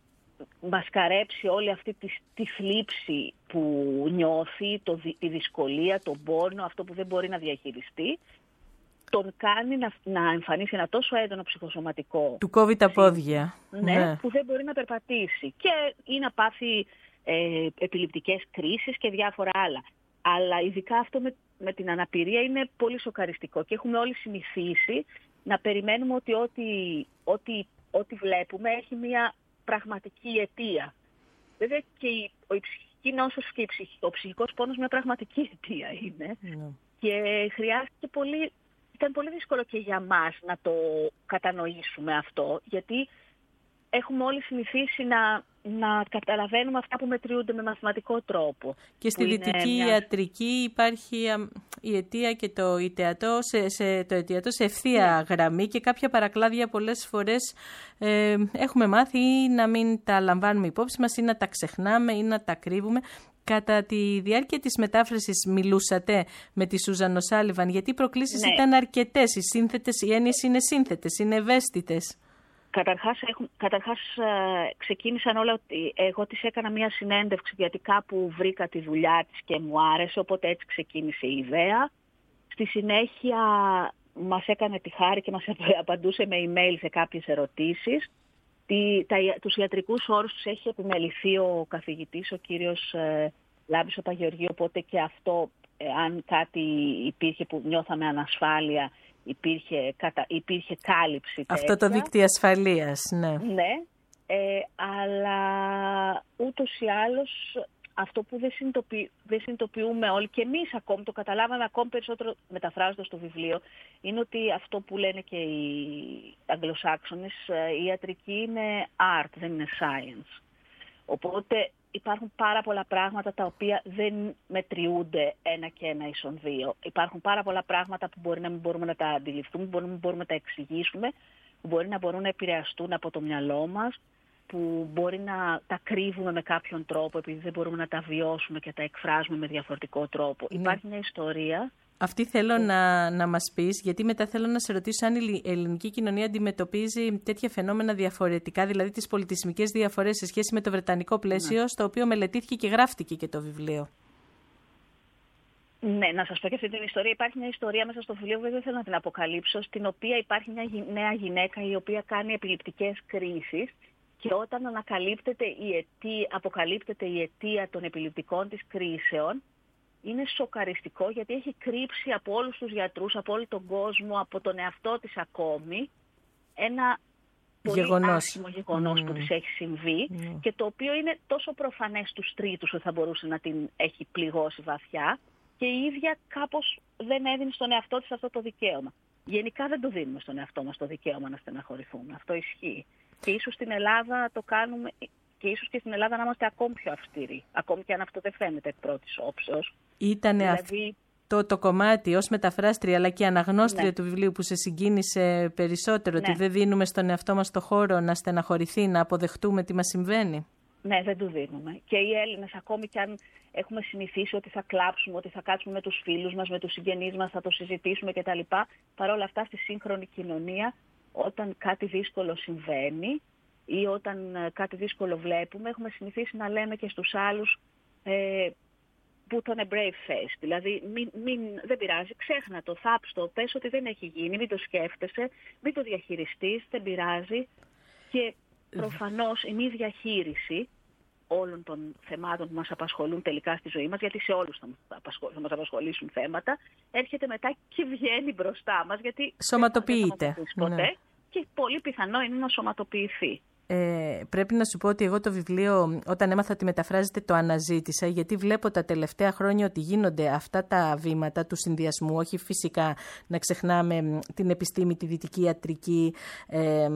μασκαρέψει όλη αυτή τη, τη θλίψη που νιώθει, το, τη δυσκολία, τον πόνο, αυτό που δεν μπορεί να διαχειριστεί, τον κάνει να, να εμφανίσει ένα τόσο έντονο ψυχοσωματικό. Του κόβει τα πόδια. Ναι, ναι, που δεν μπορεί να περπατήσει. Και ή να πάθει ε, επιληπτικές κρίσεις και διάφορα άλλα. Αλλά ειδικά αυτό με, με την αναπηρία είναι πολύ σοκαριστικό. Και έχουμε όλοι συνηθίσει να περιμένουμε ότι ό,τι, ό,τι, ό,τι βλέπουμε έχει μια πραγματική αιτία. Βέβαια και η, ο, η ψυχική νόσος και η ψυχ, ο ψυχικός πόνος μια πραγματική αιτία είναι. Ναι. Και χρειάστηκε πολύ... Ήταν πολύ δύσκολο και για μας να το κατανοήσουμε αυτό, γιατί έχουμε όλοι συνηθίσει να, να καταλαβαίνουμε αυτά που μετριούνται με μαθηματικό τρόπο. Και στη δυτική μια... ιατρική υπάρχει η αιτία και το αιτιατό σε, σε, το αιτιατό σε ευθεία ναι. γραμμή και κάποια παρακλάδια πολλές φορές ε, έχουμε μάθει ή να μην τα λαμβάνουμε υπόψη μας ή να τα ξεχνάμε ή να τα κρύβουμε. Κατά τη διάρκεια της μετάφρασης μιλούσατε με τη Σούζαν Οσάλιβαν, γιατί οι προκλήσεις ναι. ήταν αρκετές, οι, σύνθετες, οι έννοιες είναι σύνθετες, είναι ευαίσθητες. Καταρχάς, έχουν, καταρχάς ξεκίνησαν όλα ότι εγώ της έκανα μια συνέντευξη γιατί κάπου βρήκα τη δουλειά της και μου άρεσε, οπότε έτσι ξεκίνησε η ιδέα. Στη συνέχεια μας έκανε τη χάρη και μας απαντούσε με email σε κάποιες ερωτήσεις. Τι, τα, τους ιατρικούς όρους τους έχει επιμεληθεί ο καθηγητής, ο κύριος ε, Λάμπης ο Παγεωργίου, οπότε και αυτό, ε, αν κάτι υπήρχε που νιώθαμε ανασφάλεια, υπήρχε, κατα, υπήρχε κάλυψη τέτοια. Αυτό το δίκτυο ασφαλείας, ναι. Ναι, ε, αλλά ούτως ή άλλως αυτό που δεν, συνειδητοποιη, δεν συνειδητοποιούμε όλοι και εμείς ακόμη, το καταλάβαμε ακόμη περισσότερο μεταφράζοντας το βιβλίο, είναι ότι αυτό που λένε και οι Αγγλοσάξονες, η ιατρική είναι art, δεν είναι science. Οπότε υπάρχουν πάρα πολλά πράγματα τα οποία δεν μετριούνται ένα και ένα ίσον δύο. Υπάρχουν πάρα πολλά πράγματα που μπορεί να μην μπορούμε να τα αντιληφθούμε, μπορεί να μην μπορούμε να τα εξηγήσουμε, που μπορεί να μπορούν να επηρεαστούν από το μυαλό μας, που μπορεί να τα κρύβουμε με κάποιον τρόπο επειδή δεν μπορούμε να τα βιώσουμε και τα εκφράζουμε με διαφορετικό τρόπο. Ναι. Υπάρχει μια ιστορία. Αυτή θέλω που... να, να μας πεις, γιατί μετά θέλω να σε ρωτήσω αν η ελληνική κοινωνία αντιμετωπίζει τέτοια φαινόμενα διαφορετικά, δηλαδή τις πολιτισμικές διαφορές σε σχέση με το βρετανικό πλαίσιο, ναι. στο οποίο μελετήθηκε και γράφτηκε και το βιβλίο. Ναι, να σας πω και αυτή την ιστορία. Υπάρχει μια ιστορία μέσα στο βιβλίο, βέβαια δεν θέλω να την αποκαλύψω, στην οποία υπάρχει μια νέα γυναίκα η οποία κάνει επιληπτικές κρίσεις. Και όταν ανακαλύπτεται η αιτία, αποκαλύπτεται η αιτία των επιληπτικών της κρίσεων, είναι σοκαριστικό γιατί έχει κρύψει από όλους τους γιατρούς, από όλο τον κόσμο, από τον εαυτό της ακόμη, ένα πολύ γεγονός. άσχημο γεγονός mm. που της έχει συμβεί mm. και το οποίο είναι τόσο προφανές στους τρίτους ότι θα μπορούσε να την έχει πληγώσει βαθιά και η ίδια κάπως δεν έδινε στον εαυτό της αυτό το δικαίωμα. Γενικά δεν το δίνουμε στον εαυτό μας το δικαίωμα να στεναχωρηθούμε. Αυτό ισχύει. Και ίσως στην Ελλάδα το κάνουμε, και ίσως και στην Ελλάδα να είμαστε ακόμη πιο αυστηροί, ακόμη και αν αυτό δεν φαίνεται εκ πρώτης όψεως. Ήτανε δηλαδή... αυτό το κομμάτι ως μεταφράστρια αλλά και αναγνώστρια ναι. του βιβλίου που σε συγκίνησε περισσότερο, ναι. ότι δεν δίνουμε στον εαυτό μας το χώρο να στεναχωρηθεί, να αποδεχτούμε τι μας συμβαίνει. Ναι, δεν του δίνουμε. Και οι Έλληνες, ακόμη και αν έχουμε συνηθίσει ότι θα κλάψουμε, ότι θα κάτσουμε με τους φίλους μας, με τους συγγενείς μας, θα το συζητήσουμε κτλ. Παρ' όλα αυτά, στη σύγχρονη κοινωνία, όταν κάτι δύσκολο συμβαίνει, ή όταν ε, κάτι δύσκολο βλέπουμε, έχουμε συνηθίσει να λέμε και στους άλλους ε, put on a brave face. Δηλαδή, μην, μην, δεν πειράζει, ξέχνα το, θάψτο, πες ότι δεν έχει γίνει, μην το σκέφτεσαι, μην το διαχειριστείς, δεν πειράζει. Και προφανώς η μη διαχείριση όλων των θεμάτων που μας απασχολούν τελικά στη ζωή μας, γιατί σε όλους θα μας, απασχολ, θα μας απασχολήσουν θέματα, έρχεται μετά και βγαίνει μπροστά μας, γιατί σωματοποιείται. Δεν ποτέ, ναι. Και πολύ πιθανό είναι να σωματοποιηθεί. Ε, πρέπει να σου πω ότι εγώ το βιβλίο, όταν έμαθα ότι μεταφράζεται, το αναζήτησα, γιατί βλέπω τα τελευταία χρόνια ότι γίνονται αυτά τα βήματα του συνδυασμού, όχι φυσικά να ξεχνάμε την επιστήμη, τη δυτική ιατρική, ε,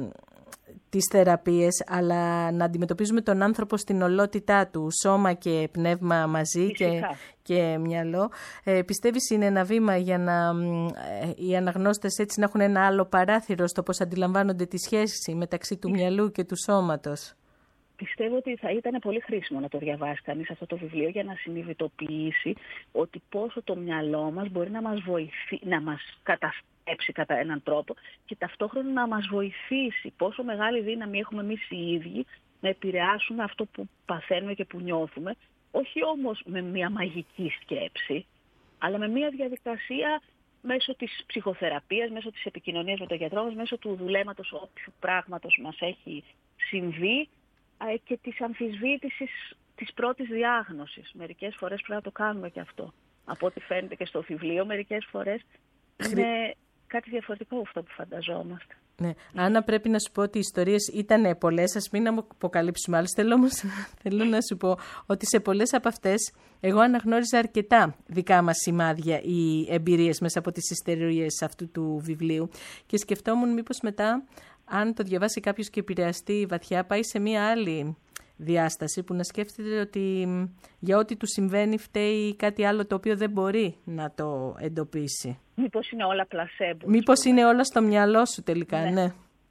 τις θεραπείες, αλλά να αντιμετωπίζουμε τον άνθρωπο στην ολότητά του, σώμα και πνεύμα μαζί και, και μυαλό. Ε, πιστεύεις είναι ένα βήμα για να ε, οι αναγνώστες έτσι να έχουν ένα άλλο παράθυρο στο πώς αντιλαμβάνονται τη σχέση μεταξύ του μυαλού και του σώματος? Πιστεύω ότι θα ήταν πολύ χρήσιμο να το διαβάσει κανείς αυτό το βιβλίο για να συνειδητοποιήσει ότι πόσο το μυαλό μας μπορεί να μας βοηθεί, να μας καταστρέψει κατά έναν τρόπο και ταυτόχρονα να μας βοηθήσει. Πόσο μεγάλη δύναμη έχουμε εμείς οι ίδιοι να επηρεάσουμε αυτό που παθαίνουμε και που νιώθουμε, όχι όμως με μια μαγική σκέψη, αλλά με μια διαδικασία μέσω της ψυχοθεραπείας, μέσω της επικοινωνίας με τον γιατρό μας, μέσω του δουλέματος όποιου πράγματος μας έχει συμβεί και της αμφισβήτησης της πρώτης διάγνωσης. Μερικές φορές πρέπει να το κάνουμε και αυτό. Από ό,τι φαίνεται και στο βιβλίο, μερικές φορές είναι κάτι διαφορετικό από αυτό που φανταζόμαστε. Ναι. Άννα, πρέπει να σου πω ότι οι ιστορίες ήταν πολλές, ας μην αποκαλύψουμε άλλες. Θέλω όμως θέλω να σου πω ότι σε πολλές από αυτές εγώ αναγνώριζα αρκετά δικά μας σημάδια ή εμπειρίες μέσα από τις ιστορίες αυτού του βιβλίου και σκεφτόμουν μήπως μετά, αν το διαβάσει κάποιος και επηρεαστεί βαθιά, πάει σε μία άλλη διάσταση που να σκέφτεται ότι για ό,τι του συμβαίνει φταίει κάτι άλλο το οποίο δεν μπορεί να το εντοπίσει. Μήπως είναι όλα πλασέμπο. Μήπως είναι όλα στο μυαλό σου τελικά, ναι. ναι.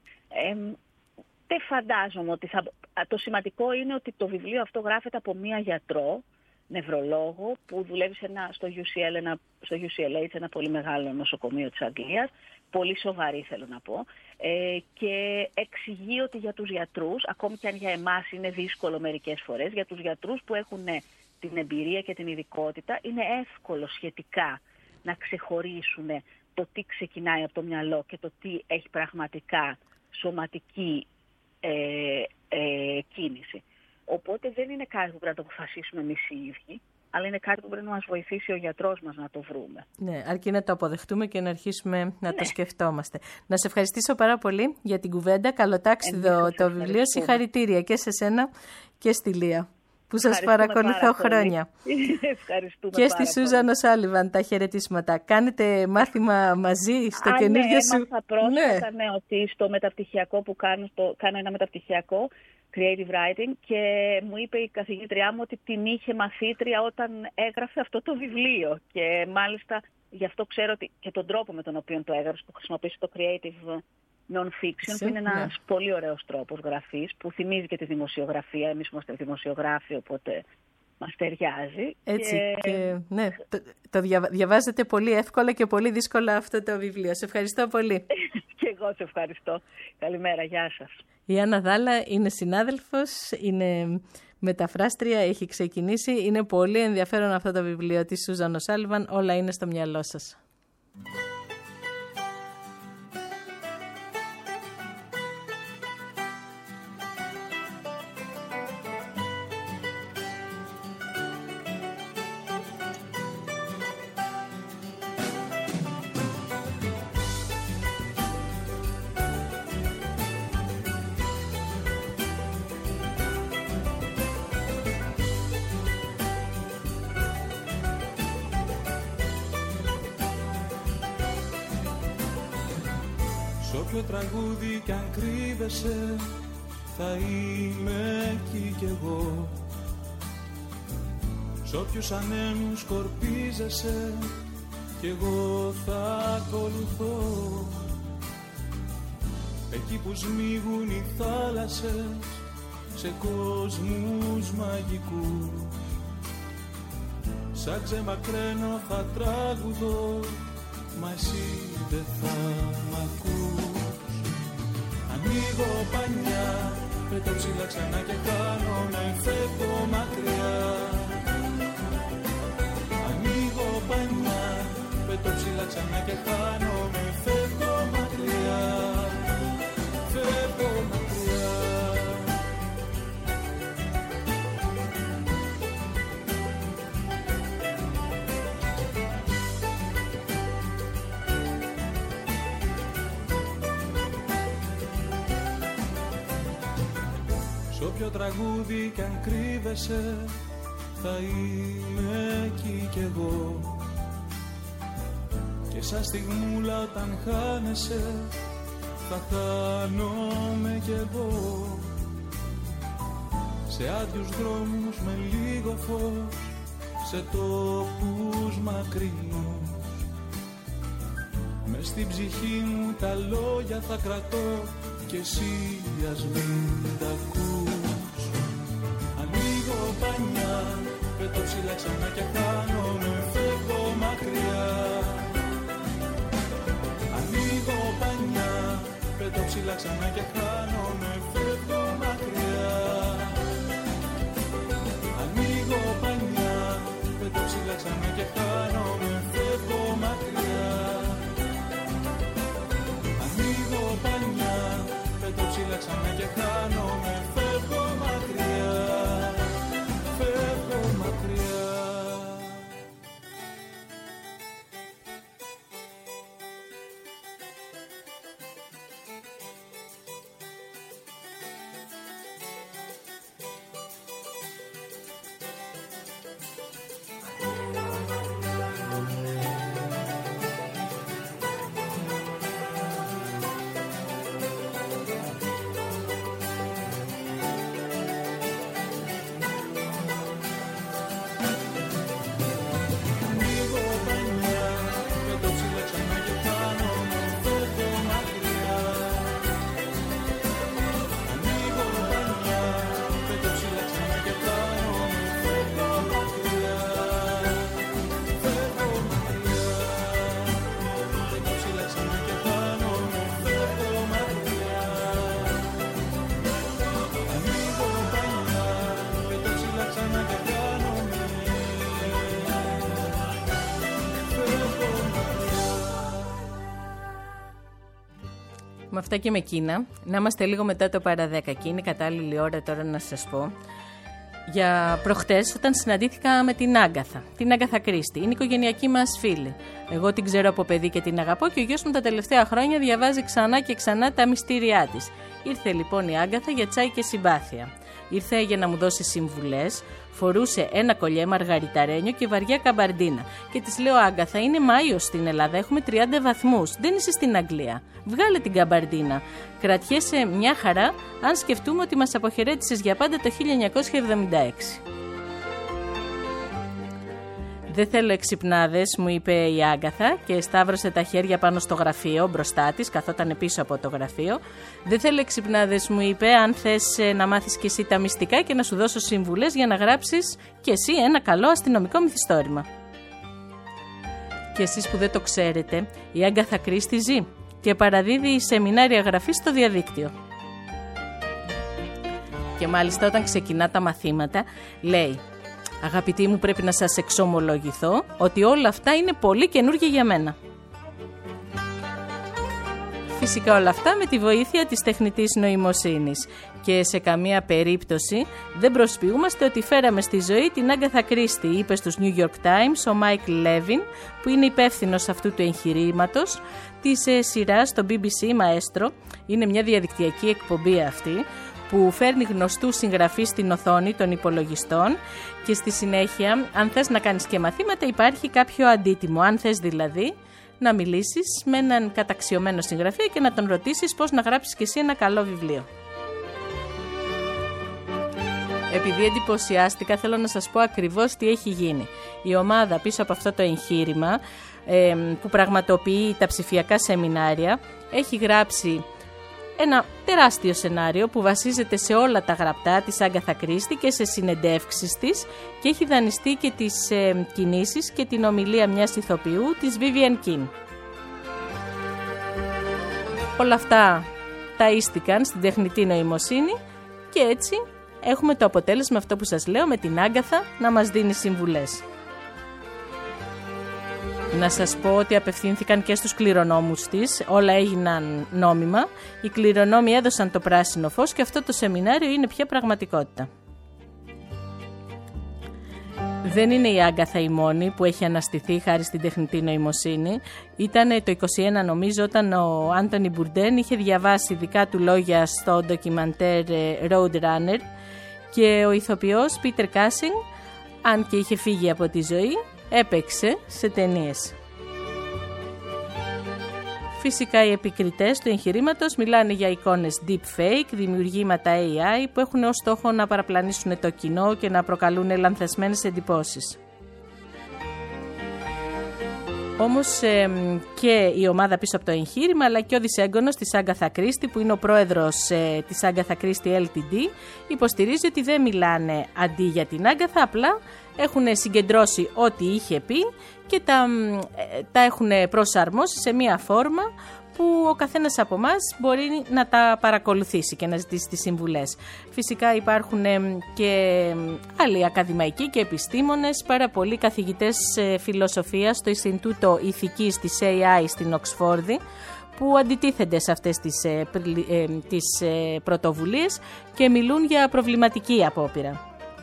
Ε, δεν φαντάζομαι ότι θα... Το σημαντικό είναι ότι το βιβλίο αυτό γράφεται από μία γιατρό, νευρολόγο, που δουλεύει σε ένα, στο, γιου σι ελ, ένα, στο γιου σι ελ έιτς, ένα πολύ μεγάλο νοσοκομείο της Αγγλίας, πολύ σοβαρή θέλω να πω, ε, και εξηγεί ότι για τους γιατρούς, ακόμη και αν για εμάς είναι δύσκολο μερικές φορές, για τους γιατρούς που έχουν την εμπειρία και την ειδικότητα, είναι εύκολο σχετικά να ξεχωρίσουν το τι ξεκινάει από το μυαλό και το τι έχει πραγματικά σωματική ε, ε, κίνηση. Οπότε δεν είναι κάτι που πρέπει να το αποφασίσουμε εμείς οι ίδιοι, αλλά είναι κάτι που πρέπει να μας βοηθήσει ο γιατρός μας να το βρούμε. Ναι, αρκεί να το αποδεχτούμε και να αρχίσουμε να ναι. το σκεφτόμαστε. Να σε ευχαριστήσω πάρα πολύ για την κουβέντα. Καλοτάξιδο το βιβλίο. Συγχαρητήρια και σε σένα και στη Λία, που σας παρακολουθώ χρόνια. Ευχαριστούμε και στη Σούζαν Οσάλιβαν τα χαιρετίσματα. Κάνετε μάθημα μαζί στο Α, καινούργιο ναι, σου... Έμαθα πρόσφατα ναι. ναι, ότι στο μεταπτυχιακό που κάνω, στο, κάνω ένα μεταπτυχιακό creative writing και μου είπε η καθηγήτριά μου ότι την είχε μαθήτρια όταν έγραφε αυτό το βιβλίο και μάλιστα γι' αυτό ξέρω ότι και τον τρόπο με τον οποίο το έγραψε, που χρησιμοποίησε το creative non-fiction, που είναι ένας ναι. πολύ ωραίος τρόπος γραφής που θυμίζει και τη δημοσιογραφία. Εμείς είμαστε δημοσιογράφοι, οπότε μας ταιριάζει. Έτσι, και... και, ναι, το, το διαβα... διαβάζετε πολύ εύκολα και πολύ δύσκολα αυτό το βιβλίο. Σε ευχαριστώ πολύ. Και εγώ σε ευχαριστώ. Καλημέρα, γεια σας. Η Άννα Δάλα είναι συνάδελφος, είναι μεταφράστρια, έχει ξεκινήσει. Είναι πολύ ενδιαφέρον αυτό το βιβλίο της Σούζαν Οσάλιβαν. Όλα είναι στο μυαλό σας. Όποιο τραγούδι κι αν κρύβεσαι θα είμαι εκεί κι εγώ. Σ' όποιους ανέμους σκορπίζεσαι κι εγώ θα ακολουθώ. Εκεί που σμίγουν οι θάλασσες σε κόσμους μαγικούς, σαν ξεμακραίνω θα τραγουδώ, μα εσύ δεν θα μ' ακούς. Ανοίγω πανιά, πετώ ψηλά ξανά και χάνομαι, φεύγω μακριά. Ανοίγω πανιά, πετώ ψηλά ξανά και χάνομαι, φεύγω μακριά. Φεύγω μακριά. Σ' όποιο τραγούδι κι αν κρύβεσαι, θα είμαι εκεί κι εγώ. Και σαν στιγμούλα όταν χάνεσαι, θα χάνομαι κι εγώ. Σε άδειους δρόμους με λίγο φως, σε τόπους μακρινούς. Μες στην ψυχή μου τα λόγια θα κρατώ, κι εσύ ας μην τα ακούς. Ανοίγω πανιά, πετώ ψηλά ξανά και χάνομαι, φεύγω μακριά. Ανοίγω πανιά, πετώ ψηλά ξανά και χάνομαι, φεύγω μακριά. Ανοίγω πανιά, πετώ ψηλά ξανά και χάνομαι, φεύγω μακριά. Ανοίγω πανιά, πετώ ψηλά ξανά και χάνομαι, φεύγω μακριά. Φεύγω μακριά. Με αυτά και με εκείνα, να είμαστε λίγο μετά το παρά δέκα και είναι κατάλληλη ώρα τώρα να σας πω για προχτές όταν συναντήθηκα με την Άγκαθα, την Άγκαθα Κρίστη. Είναι οικογενειακή μας φίλη. Εγώ την ξέρω από παιδί και την αγαπώ και ο γιος μου τα τελευταία χρόνια διαβάζει ξανά και ξανά τα μυστήριά της. Ήρθε λοιπόν η Άγκαθα για τσάι και συμπάθεια. Ήρθε για να μου δώσει συμβουλές, φορούσε ένα κολλιέ μαργαριταρένιο και βαριά καμπαρντίνα. Και της λέω: Άγκαθα, είναι Μάιος στην Ελλάδα, έχουμε τριάντα βαθμούς. Δεν είσαι στην Αγγλία. Βγάλε την καμπαρντίνα. Κρατιέσαι μια χαρά, αν σκεφτούμε ότι μας αποχαιρέτησες για πάντα το χίλια εννιακόσια εβδομήντα έξι. Δεν θέλω εξυπνάδες, μου είπε η Άγκαθα και σταύρωσε τα χέρια πάνω στο γραφείο μπροστά της, καθόταν πίσω από το γραφείο. Δεν θέλω εξυπνάδες, μου είπε, αν θες να μάθεις κι εσύ τα μυστικά και να σου δώσω συμβουλές για να γράψεις κι εσύ ένα καλό αστυνομικό μυθιστόρημα. Και εσείς που δεν το ξέρετε, η Άγκαθα Κρίστη ζει και παραδίδει σεμινάρια γραφής στο διαδίκτυο. Και μάλιστα όταν ξεκινά τα μαθήματα λέει: αγαπητοί μου, πρέπει να σας εξομολογηθώ ότι όλα αυτά είναι πολύ καινούργια για μένα. Φυσικά όλα αυτά με τη βοήθεια της τεχνητής νοημοσύνης και σε καμία περίπτωση δεν προσποιούμαστε ότι φέραμε στη ζωή την Άγκαθα Κρίστη, είπε στους New York Times ο Μάικλ Λέβιν, που είναι υπεύθυνος αυτού του εγχειρήματος της σειράς στο μπι μπι σι Maestro. Είναι μια διαδικτυακή εκπομπή αυτή που φέρνει γνωστούς συγγραφείς στην οθόνη των υπολογιστών και στη συνέχεια, αν θες να κάνεις και μαθήματα, υπάρχει κάποιο αντίτιμο. Αν θες δηλαδή να μιλήσεις με έναν καταξιωμένο συγγραφέα και να τον ρωτήσεις πώς να γράψεις και εσύ ένα καλό βιβλίο. Επειδή εντυπωσιάστηκα, θέλω να σας πω ακριβώς τι έχει γίνει. Η ομάδα πίσω από αυτό το εγχείρημα ε, που πραγματοποιεί τα ψηφιακά σεμινάρια έχει γράψει ένα τεράστιο σενάριο που βασίζεται σε όλα τα γραπτά της Άγκαθα Κρίστη και σε συνεντεύξεις της και έχει δανειστεί και τις ε, κινήσεις και την ομιλία μιας ηθοποιού, της Vivian King. Όλα αυτά ταΐστηκαν στην τεχνητή νοημοσύνη και έτσι έχουμε το αποτέλεσμα αυτό που σας λέω με την Άγκαθα να μας δίνει συμβουλές. Να σας πω ότι απευθύνθηκαν και στους κληρονόμους της, όλα έγιναν νόμιμα. Οι κληρονόμοι έδωσαν το πράσινο φως και αυτό το σεμινάριο είναι πια πραγματικότητα. Δεν είναι η Άγκαθα η μόνη που έχει αναστηθεί χάρη στην τεχνητή νοημοσύνη. Ήταν το είκοσι ένα νομίζω όταν ο Άντονι Μπουρντέν είχε διαβάσει δικά του λόγια στο ντοκιμαντέρ Roadrunner και ο ηθοποιός Πίτερ Κάσινγκ, αν και είχε φύγει από τη ζωή, έπαιξε σε ταινίες. Φυσικά οι επικριτές του εγχειρήματος μιλάνε για εικόνες deepfake, δημιουργήματα έι άι που έχουν ως στόχο να παραπλανήσουν το κοινό και να προκαλούν λανθασμένες εντυπώσεις. Όμως ε, και η ομάδα πίσω από το εγχείρημα, αλλά και ο δισέγγωνος της Άγκαθα Κρίστη, που είναι ο πρόεδρος ε, της Άγκαθα Κρίστη ελ τι ντι, υποστηρίζει ότι δεν μιλάνε αντί για την Άγκαθα, απλά έχουν συγκεντρώσει ό,τι είχε πει και τα, ε, τα έχουν προσαρμόσει σε μία φόρμα που ο καθένας από εμάς μπορεί να τα παρακολουθήσει και να ζητήσει τις συμβουλές. Φυσικά υπάρχουν και άλλοι ακαδημαϊκοί και επιστήμονες, πάρα πολλοί καθηγητές φιλοσοφίας στο Ινστιτούτο Ηθικής της έι άι στην Οξφόρδη, που αντιτίθενται σε αυτές τις, ε, ε, τις ε, πρωτοβουλίες και μιλούν για προβληματική απόπειρα.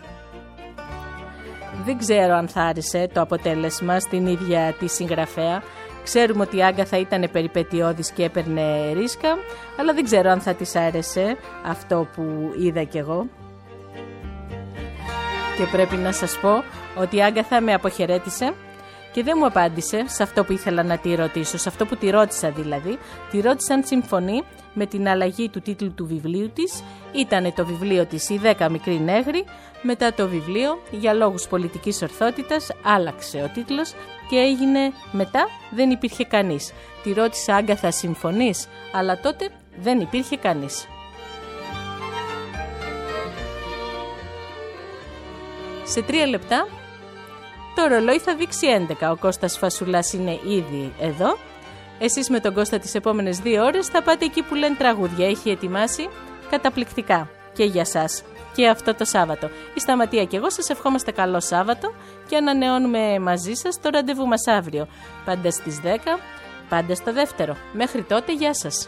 Δεν ξέρω αν θα άρεσε το αποτέλεσμα στην ίδια τη συγγραφέα. Ξέρουμε ότι η Άγκαθα ήταν περιπετειώδης και έπαιρνε ρίσκα, αλλά δεν ξέρω αν θα της άρεσε αυτό που είδα κι εγώ. Και πρέπει να σας πω ότι η Άγκαθα με αποχαιρέτησε και δεν μου απάντησε σε αυτό που ήθελα να τη ρωτήσω, σε αυτό που τη ρώτησα δηλαδή. Τη ρώτησα αν συμφωνεί με την αλλαγή του τίτλου του βιβλίου της. Ήτανε το βιβλίο της «Οι δέκα μικροί νέγροι». Μετά το βιβλίο, για λόγους πολιτικής ορθότητας, άλλαξε ο τίτλος και έγινε «Μετά δεν υπήρχε κανείς». Τη ρώτησα, Άγκαθα, συμφωνείς? Αλλά τότε δεν υπήρχε κανείς. Σε τρία λεπτά το ρολόι θα δείξει έντεκα. Ο Κώστας Φασουλάς είναι ήδη εδώ. Εσείς με τον Κώστα τις επόμενες δύο ώρες θα πάτε εκεί που λένε τραγούδια. Έχει ετοιμάσει καταπληκτικά και για σας και αυτό το Σάββατο. Η Σταματία και εγώ σας ευχόμαστε καλό Σάββατο και ανανεώνουμε μαζί σας το ραντεβού μας αύριο. Πάντα στις δέκα, πάντα στο δεύτερο. Μέχρι τότε, γεια σας.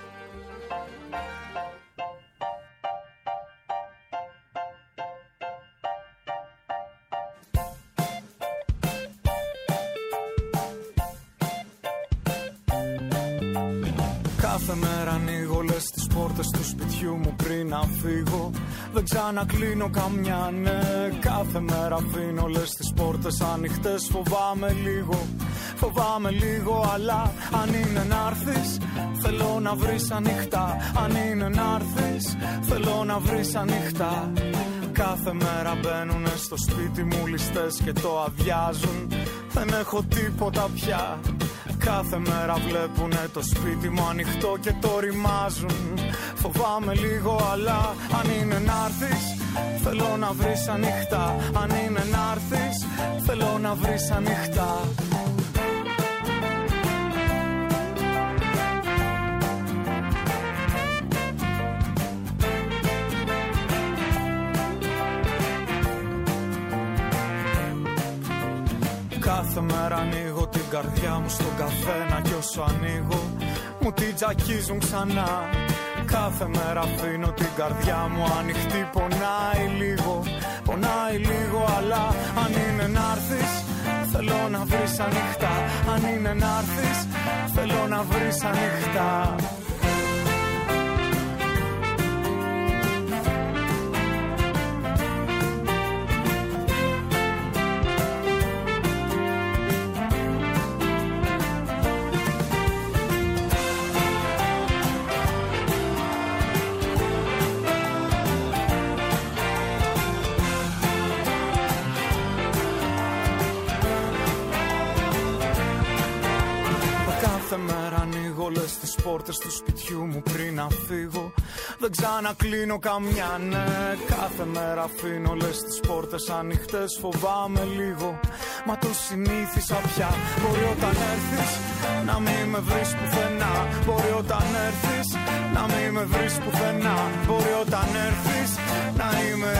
Κάθε μέρα ανοίγω λες τις πόρτες του σπιτιού μου πριν να φύγω. Δεν ξανακλείνω καμιά, ναι. Κάθε μέρα αφήνω λες τις πόρτες ανοιχτές. Φοβάμαι λίγο, φοβάμαι λίγο. Αλλά αν είναι να'ρθεις, θέλω να βρεις ανοιχτά. Αν είναι να'ρθεις, θέλω να βρεις ανοιχτά. Κάθε μέρα μπαίνουνε στο σπίτι μου ληστές και το αδειάζουν. Δεν έχω τίποτα πια. Κάθε μέρα βλέπουνε το σπίτι μου ανοιχτό και το ρημάζουν. Φοβάμαι λίγο, αλλά αν είναι να'ρθεις, θέλω να βρεις ανοιχτά. Αν είναι να'ρθεις, θέλω να βρεις ανοιχτά. Κάθε μέρα ανοίγω την καρδιά μου στον καθένα κι όσο ανοίγω μου την τζακίζουν ξανά. Κάθε μέρα αφήνω την καρδιά μου ανοιχτή. Πονάει λίγο, πονάει λίγο. Αλλά αν είναι να'ρθεις, θέλω να βρεις ανοιχτά. Αν είναι να'ρθεις, θέλω να βρεις ανοιχτά. Κάθε μέρα ανοίγω λες τις πόρτες του σπιτιού μου πριν να φύγω. Δεν ξανακλείνω καμιά, ναι. Κάθε μέρα αφήνω λες τις πόρτες ανοιχτές. Φοβάμαι λίγο, μα το συνήθισα πια. Μπορεί όταν έρθεις να μην με βρεις πουθενά. Μπορεί όταν έρθεις να μην με βρεις πουθενά. Μπορεί όταν έρθεις να είμαι